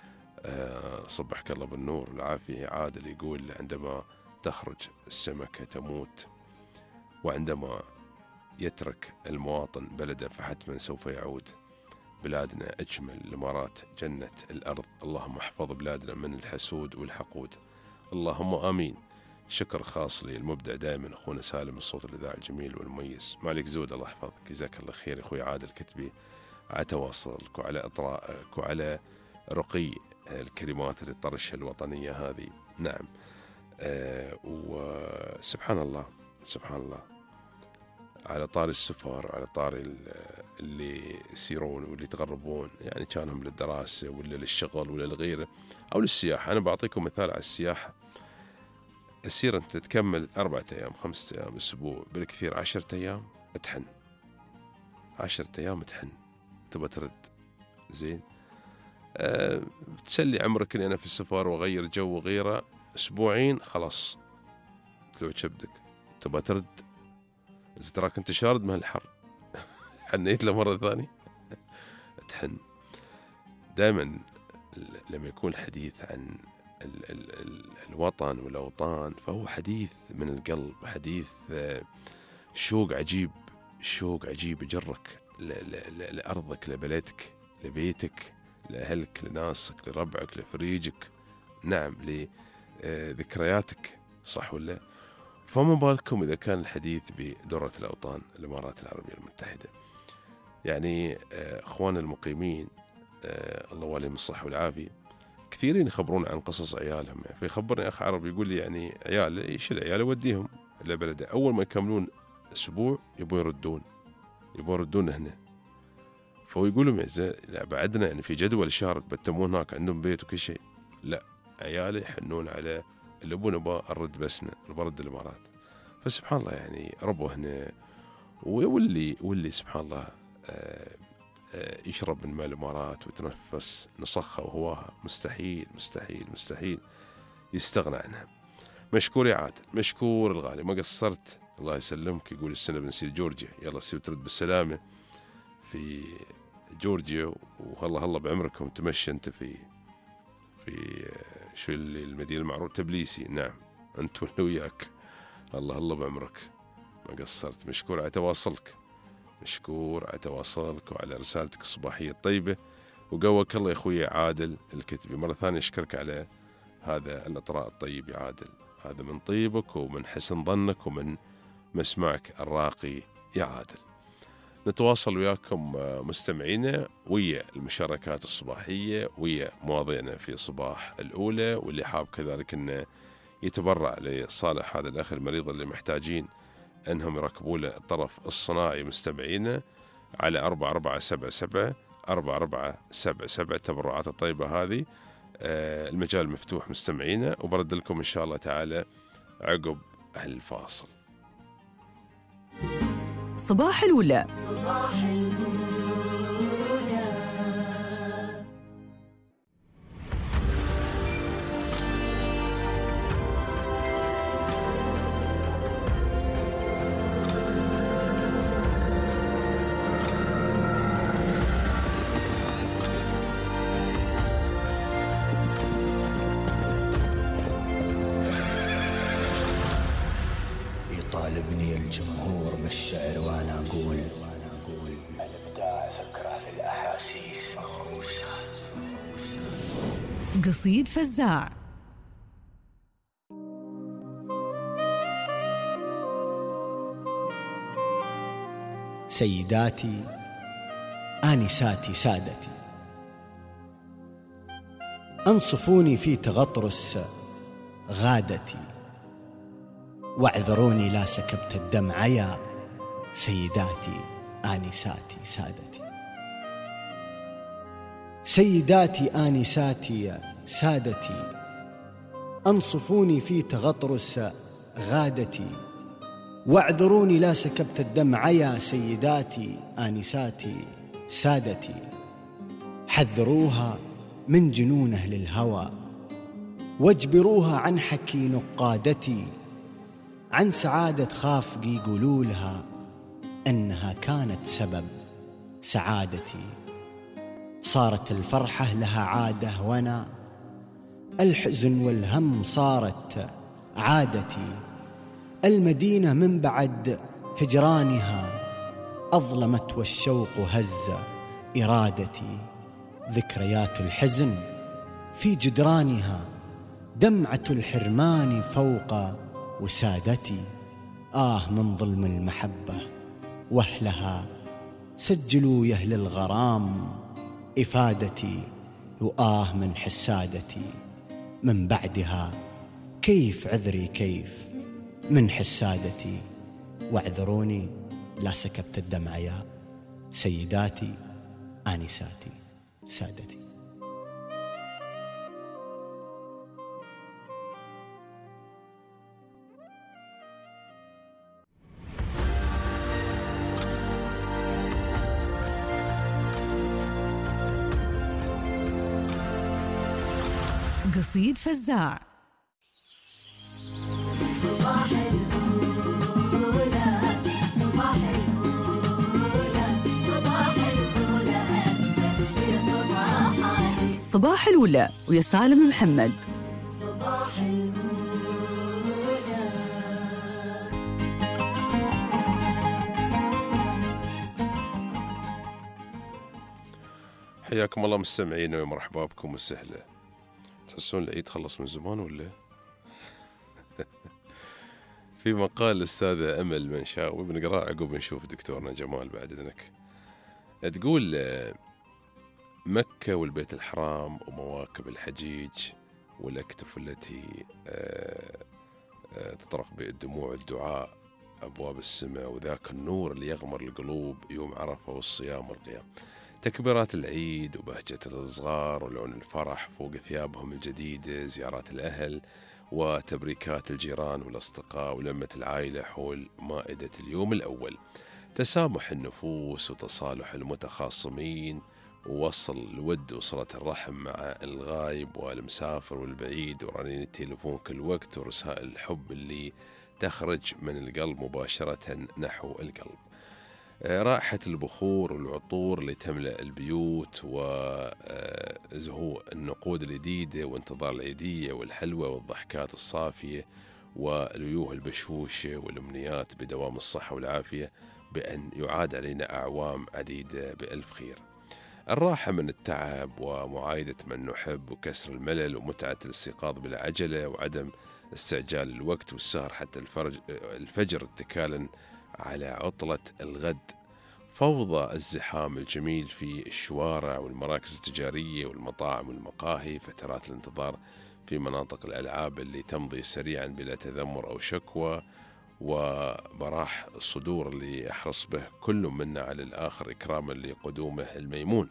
صبحك الله بالنور والعافية. عادل يقول عندما تخرج السمكة تموت، وعندما يترك المواطن بلده فحتما سوف يعود. بلادنا أجمل، الإمارات جنة الأرض، اللهم احفظ بلادنا من الحسود والحقود، اللهم آمين. شكر خاص لي المبدع دائما أخونا سالم الصوت الإذاعي الجميل والمميز. مالك زود، الله يحفظك، جزاك الله خير يا أخوي عادل كتبي على تواصلك وعلى إطرائك وعلى رقي الكلمات اللي طرشها الوطنية هذه. نعم، آه وسبحان الله سبحان الله، على طاري السفر، على طاري اللي يسيرون واللي يتغربون، يعني كانهم للدراسة ولا للشغل ولا لغيره أو للسياحة. أنا بعطيكم مثال على السياحة. السيرة أنت تكمل أربعة أيام خمسة أيام أسبوع بالكثير عشرة أيام، تحن عشرة أيام تحن تبى ترد زين. أه بتسلي عمرك إني أنا في السفر وغير جو وغيره، أسبوعين خلاص تلوع كبدك تبى ترد، إذا تراك أنت شارد من الحر حنيت له مرة ثانية تحن. دائما لما يكون الحديث عن ال ال ال الوطن والأوطان فهو حديث من القلب، حديث شوق عجيب، شوق عجيب يجرك لأرضك، لبلدك، لبيتك، لأهلك، لناسك، لربعك، لفريجك، نعم لذكرياتك، صح ولا؟ فما بالكم إذا كان الحديث بدورة الأوطان الإمارات العربية المتحدة. يعني أخوان المقيمين الله واليهم الصحة والعافية كثيرين يخبرون عن قصص عيالهم. يعني فيخبرني أخ عربي يقول لي يعني عيال يشيل عيال يوديهم لبلده، أول ما يكملون أسبوع يبون يردون يبون يردون هنا. فهو يقول لهم لا بعدنا يعني في جدول شهر بتمون هناك عندهم بيت وكل شيء، لا عيالي يحنون على اللي أبونا نبغى نرد بسنا نبرد الإمارات. فسبحان الله يعني ربوا هنا، واللي واللي سبحان الله يشرب من ماء الإمارات ويتنفس نصخة وهواها، مستحيل مستحيل مستحيل يستغنى عنها. مشكور يا عادل، مشكور الغالي، ما قصرت، الله يسلمك. يقول السنة بنسير جورجيا، يلا سير ترد بالسلامة في جورجيا، وهلا هلا بعمركم تمشي أنت في في شو اللي المدينة المعروفة تبليسي. نعم أنت ولا وياك، الله هلا بعمرك، ما قصرت. مشكور على تواصلك، مشكور على تواصلك وعلى رسالتك الصباحية الطيبة، وقوك الله يا أخوي عادل الكتبي. مرة ثانية أشكرك على هذا الإطراء الطيب يا عادل، هذا من طيبك ومن حسن ظنك ومن مسمعك الراقي يا عادل. نتواصل وياكم مستمعينا ويا المشاركات الصباحية ويا مواضيعنا في صباح الأولى، واللي حاب كذلك أنه يتبرع لصالح هذا الأخ المريض اللي محتاجين أنهم يركبوا له الطرف الصناعي مستمعينا على أربعة أربعة سبعة سبعة أربعة أربعة سبعة سبعة. التبرعات الطيبة هذه المجال مفتوح مستمعينا، وبرد لكم إن شاء الله تعالى عقب الفاصل. صباح الأولى. صباح الأولى. يطالبني الجمهور بالشعر وانا اقول الابداع فكره في الاحاسيس مهروسه. قصيد فزاع. سيداتي آنساتي سادتي، أنصفوني في تغطرس غادتي، واعذروني لا سكبت الدمع يا سيداتي آنساتي سادتي. سيداتي آنساتي سادتي، أنصفوني في تغطرس غادتي، واعذروني لا سكبت الدمع يا سيداتي آنساتي سادتي. حذروها من جنون أهل الهوى، واجبروها عن حكي نقادتي، عن سعادة خافقي يقولوا لها أنها كانت سبب سعادتي. صارت الفرحة لها عادة وأنا الحزن والهم صارت عادتي. المدينة من بعد هجرانها أظلمت والشوق هز إرادتي. ذكريات الحزن في جدرانها، دمعة الحرمان فوق وسادتي. آه من ظلم المحبة وأهلها، سجلوا يا أهل الغرام إفادتي. وآه من حسادتي من بعدها، كيف عذري كيف من حسادتي. واعذروني لا سكبت الدمع يا سيداتي آنساتي سادتي. قصيد فزاع. صباح الأولى صباح الأولى صباح الأولى أجمل في صباحاتي. صباح الأولى ويا سالم محمد. صباح الأولى. حياكم الله مستمعين ومرحبا بكم وسهلا. تحسون العيد خلص من زمان ولا؟ في مقال الأستاذة أمل منشاوي بنقرأ عقب نشوف دكتورنا جمال بعد إذنك. تقول مكة والبيت الحرام ومواكب الحجيج والأكتف التي تطرق بالدموع الدعاء أبواب السماء، وذاك النور اللي يغمر القلوب يوم عرفة والصيام والقيام. تكبيرات العيد وبهجة الصغار ولون الفرح فوق ثيابهم الجديدة، زيارات الأهل وتبريكات الجيران والأصدقاء ولمة العائلة حول مائدة اليوم الأول. تسامح النفوس وتصالح المتخاصمين، ووصل الود وصلة الرحم مع الغايب والمسافر والبعيد، ورنين التليفون كل وقت، ورسائل الحب اللي تخرج من القلب مباشرة نحو القلب. رائحة البخور والعطور اللي تملأ البيوت، وزهو النقود الجديدة وانتظار العيدية والحلوى والضحكات الصافية والوجوه البشوشة والأمنيات بدوام الصحة والعافية بأن يعاد علينا أعوام عديدة بألف خير. الراحة من التعب ومعايدة من نحب وكسر الملل ومتعة الاستيقاظ بلا عجلة وعدم استعجال الوقت والسهر حتى الفرج الفجر اتكالا على عطلة الغد. فوضى الزحام الجميل في الشوارع والمراكز التجارية والمطاعم والمقاهي، فترات الانتظار في مناطق الألعاب اللي تمضي سريعا بلا تذمر أو شكوى، وبراح الصدور اللي يحرص به كل منا على الآخر إكراما لقدومه الميمون.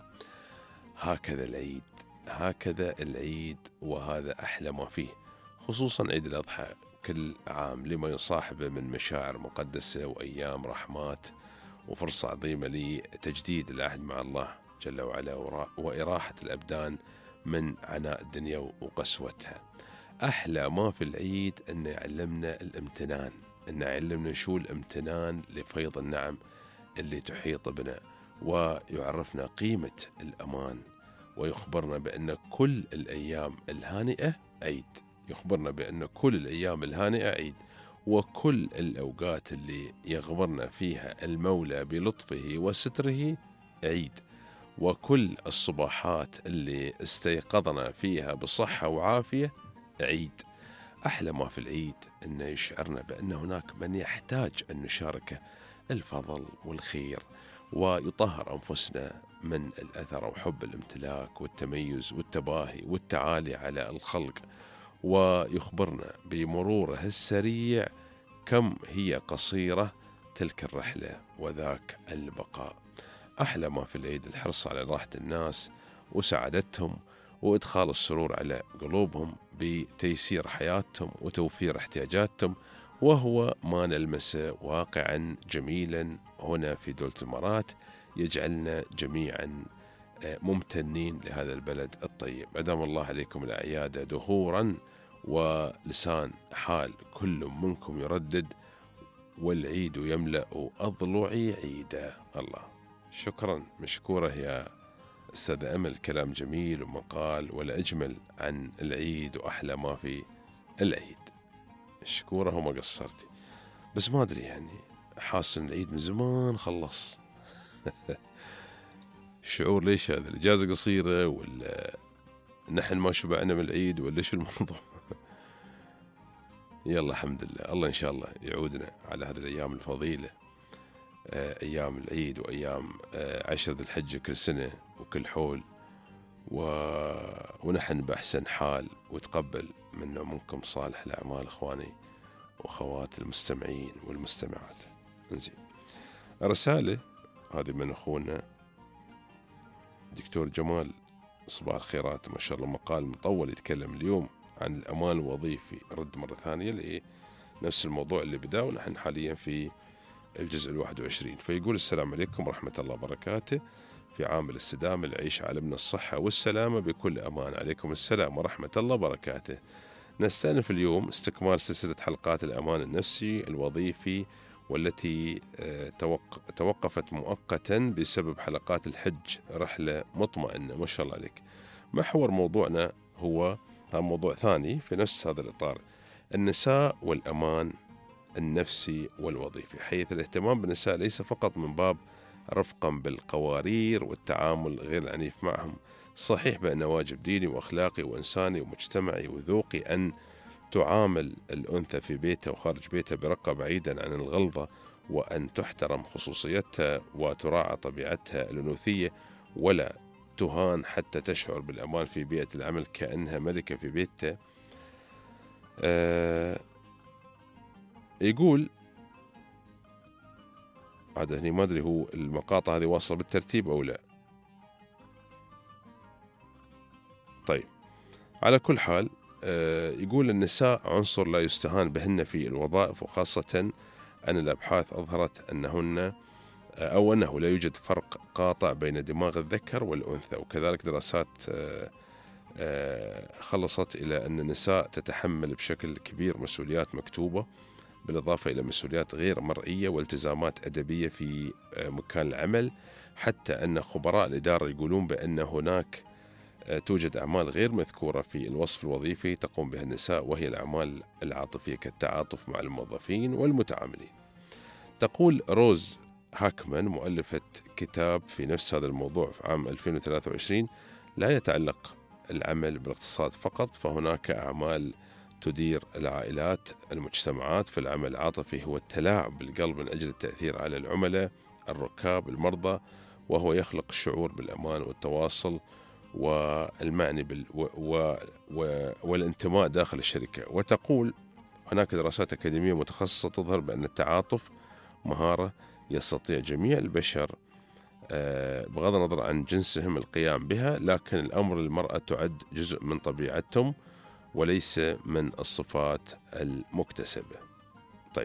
هكذا العيد، هكذا العيد، وهذا أحلى ما فيه، خصوصا عيد الأضحى كل عام لما يصاحبه من مشاعر مقدسة وأيام رحمات، وفرصة عظيمة لتجديد العهد مع الله جل وعلا وإراحة الأبدان من عناء الدنيا وقسوتها. أحلى ما في العيد أن يعلمنا الامتنان، أن يعلمنا شو الامتنان لفيض النعم اللي تحيط بنا، ويعرفنا قيمة الأمان، ويخبرنا بأن كل الأيام الهانئة عيد، يخبرنا بأن كل الأيام الهانئة عيد، وكل الأوقات اللي يغمرنا فيها المولى بلطفه وستره عيد، وكل الصباحات اللي استيقظنا فيها بصحة وعافية عيد. أحلى ما في العيد أنه يشعرنا بأن هناك من يحتاج أن نشاركه الفضل والخير، ويطهر أنفسنا من الأثر وحب الامتلاك والتميز والتباهي والتعالي على الخلق، ويخبرنا بمروره السريع كم هي قصيرة تلك الرحلة وذاك البقاء. أحلى ما في العيد الحرص على راحة الناس وسعادتهم، وإدخال السرور على قلوبهم بتيسير حياتهم وتوفير احتياجاتهم، وهو ما نلمسه واقعا جميلا هنا في دولة الإمارات، يجعلنا جميعا ممتنين لهذا البلد الطيب. أدام الله عليكم الأعياد دهورا، ولسان حال كل منكم يردد والعيد يملأ أضلعي عيدا. الله، شكرا، مشكورة يا أستاذ أمل، كلام جميل ومقال ولا أجمل عن العيد وأحلى ما في العيد. مشكورة وما قصرتي، بس ما أدري يعني حاسس إن العيد من زمان خلص. شعور ليش هذا؟ الإجازة قصيرة ولا نحن ما شبعنا من العيد ولا شو الموضوع؟ يلا الحمد لله، الله إن شاء الله يعودنا على هذه الأيام الفضيلة، أيام العيد وأيام عشر ذي الحجة كل سنة وكل حول، و... ونحن بأحسن حال، وتقبل منا ومنكم صالح الأعمال إخواني وأخوات المستمعين والمستمعات. نزين رسالة هذه من أخونا دكتور جمال، صباح الخيرات، ما شاء الله مقال مطول يتكلم اليوم عن الأمان الوظيفي، رد مرة ثانية لنفس الموضوع اللي بدأ، ونحن حاليا في الجزء الواحد وعشرين. فيقول: السلام عليكم ورحمة الله وبركاته، في عام الاستدامة لعيش عالمنا الصحة والسلامة بكل أمان. عليكم السلام ورحمة الله وبركاته. نستأنف اليوم استكمال سلسلة حلقات الأمان النفسي الوظيفي، والتي توقفت مؤقتا بسبب حلقات الحج، رحلة مطمئنة ما شاء الله عليك. محور موضوعنا هو هذا موضوع ثاني في نفس هذا الإطار، النساء والأمان النفسي والوظيفي، حيث الاهتمام بالنساء ليس فقط من باب رفقا بالقوارير والتعامل غير العنيف معهم. صحيح بأن واجب ديني وأخلاقي وإنساني ومجتمعي وذوقي أن تعامل الأنثى في بيتها وخارج بيتها برقة بعيدا عن الغلظة، وأن تحترم خصوصيتها وتراعى طبيعتها الأنوثية، ولا تهان حتى تشعر بالأمان في بيئة العمل كأنها ملكة في بيتها. آه يقول هذا هني ما أدري هو المقاطع هذه واصلة بالترتيب أو لا. طيب، على كل حال آه يقول: النساء عنصر لا يستهان بهن في الوظائف، وخاصة أن الأبحاث أظهرت أنهن أو أنه لا يوجد فرق قاطع بين دماغ الذكر والأنثى. وكذلك دراسات خلصت إلى أن النساء تتحمل بشكل كبير مسؤوليات مكتوبة بالإضافة إلى مسؤوليات غير مرئية والتزامات أدبية في مكان العمل، حتى أن خبراء الإدارة يقولون بأن هناك توجد أعمال غير مذكورة في الوصف الوظيفي تقوم بها النساء، وهي الأعمال العاطفية كالتعاطف مع الموظفين والمتعاملين. تقول روز هاكمان مؤلفة كتاب في نفس هذا الموضوع في عام ألفين وثلاثة وعشرين: لا يتعلق العمل بالاقتصاد فقط، فهناك أعمال تدير العائلات المجتمعات. في العمل العاطفي هو التلاعب بالقلب من أجل التأثير على العملاء الركاب المرضى، وهو يخلق الشعور بالأمان والتواصل والمعني بال و و و والانتماء داخل الشركة. وتقول هناك دراسات أكاديمية متخصصة تظهر بأن التعاطف مهارة يستطيع جميع البشر بغض النظر عن جنسهم القيام بها، لكن الأمر للمرأة تعد جزء من طبيعتهم وليس من الصفات المكتسبة. طيب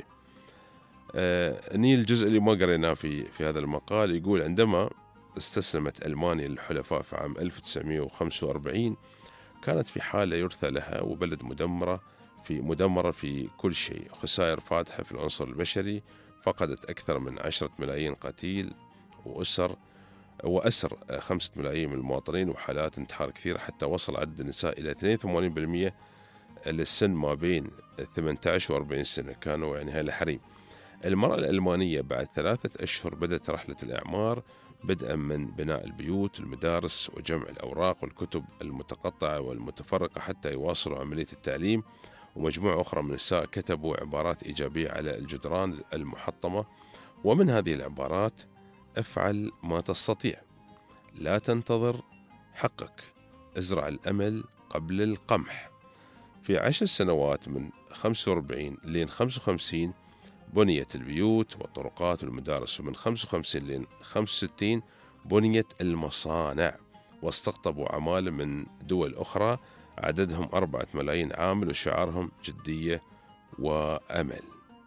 آه نيجي الجزء اللي ما قريناه في في هذا المقال. يقول عندما استسلمت ألمانيا للحلفاء في عام ألف وتسعمائة وخمسة وأربعين كانت في حالة يرثى لها، وبلد مدمرة في مدمرة في كل شيء، خسائر فادحة في العنصر البشري، فقدت أكثر من عشرة ملايين قتيل وأسر وأسر خمسة ملايين من المواطنين، وحالات انتحار كثيرة، حتى وصل عدد النساء إلى اثنين وثمانين بالمئة للسن ما بين ثمانية عشر وأربعين سنة، كانوا يعني هاي حريم. المرأة الألمانية بعد ثلاثة أشهر بدأت رحلة الإعمار، بدءا من بناء البيوت والمدارس وجمع الأوراق والكتب المتقطعة والمتفرقة حتى يواصلوا عملية التعليم. ومجموعة أخرى من النساء كتبوا عبارات إيجابية على الجدران المحطمة، ومن هذه العبارات: افعل ما تستطيع، لا تنتظر حقك، ازرع الأمل قبل القمح. في عشر سنوات من خمسة وأربعين لين خمسة وخمسين بنيت البيوت والطرقات والمدارس، ومن خمسة وخمسين لين خمسة وستين بنيت المصانع، واستقطبوا عمالة من دول أخرى عددهم أربعة ملايين عامل، وشعارهم جدية وأمل.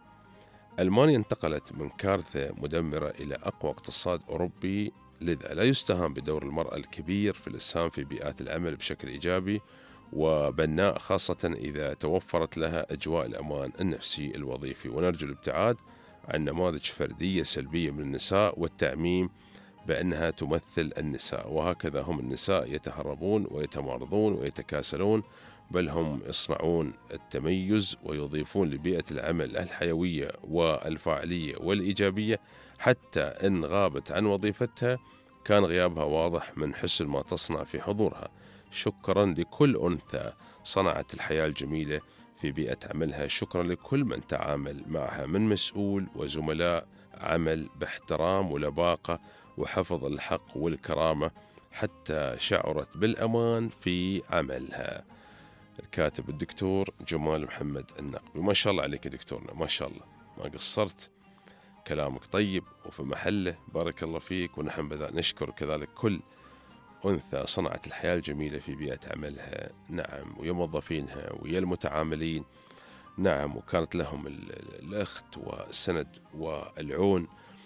ألمانيا انتقلت من كارثة مدمرة إلى أقوى اقتصاد أوروبي، لذا لا يستهان بدور المرأة الكبير في الإسهام في بيئات العمل بشكل إيجابي وبناء، خاصة إذا توفرت لها أجواء الأمان النفسي الوظيفي. ونرجو الابتعاد عن نماذج فردية سلبية من النساء والتعميم بأنها تمثل النساء، وهكذا هم النساء يتهربون ويتمارضون ويتكاسلون، بل هم يصنعون التميز ويضيفون لبيئة العمل الحيوية والفاعلية والإيجابية، حتى إن غابت عن وظيفتها كان غيابها واضح من حسن ما تصنع في حضورها. شكرا لكل أنثى صنعت الحياة الجميلة في بيئة عملها، شكرا لكل من تعامل معها من مسؤول وزملاء عمل باحترام ولباقة وحفظ الحق والكرامة، حتى شعرت بالأمان في عملها. الكاتب الدكتور جمال محمد النقبي. ما شاء الله عليك يا دكتورنا، ما شاء الله، ما قصرت، كلامك طيب وفي محله، بارك الله فيك. ونحن بذا نشكر كذلك كل أنثى صنعت الحياة الجميلة في بيئة عملها، نعم، ويا موظفينها ويا المتعاملين، نعم، وكانت لهم الأخت والسند والعون،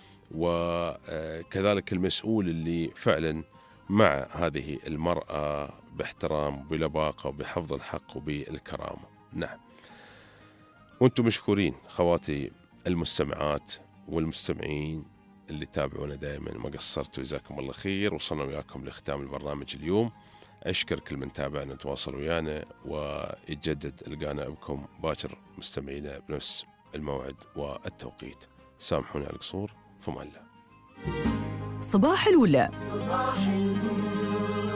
وكذلك المسؤول اللي فعلا مع هذه المرأة باحترام وبلباقة وبحفظ الحق وبالكرامة. نعم، وانتم مشكورين خواتي المستمعات والمستمعين اللي تابعونا دائما، ما قصرتوا، جزاكم الله خير. وصلنا وياكم لختام البرنامج اليوم. أشكر كل من تابعنا وتواصل ويانا، ويتجدد لقانا بكم باكر مستمعينا بنفس الموعد والتوقيت. سامحوني على القصور، فما الله. صباح الولا. صباح الولا.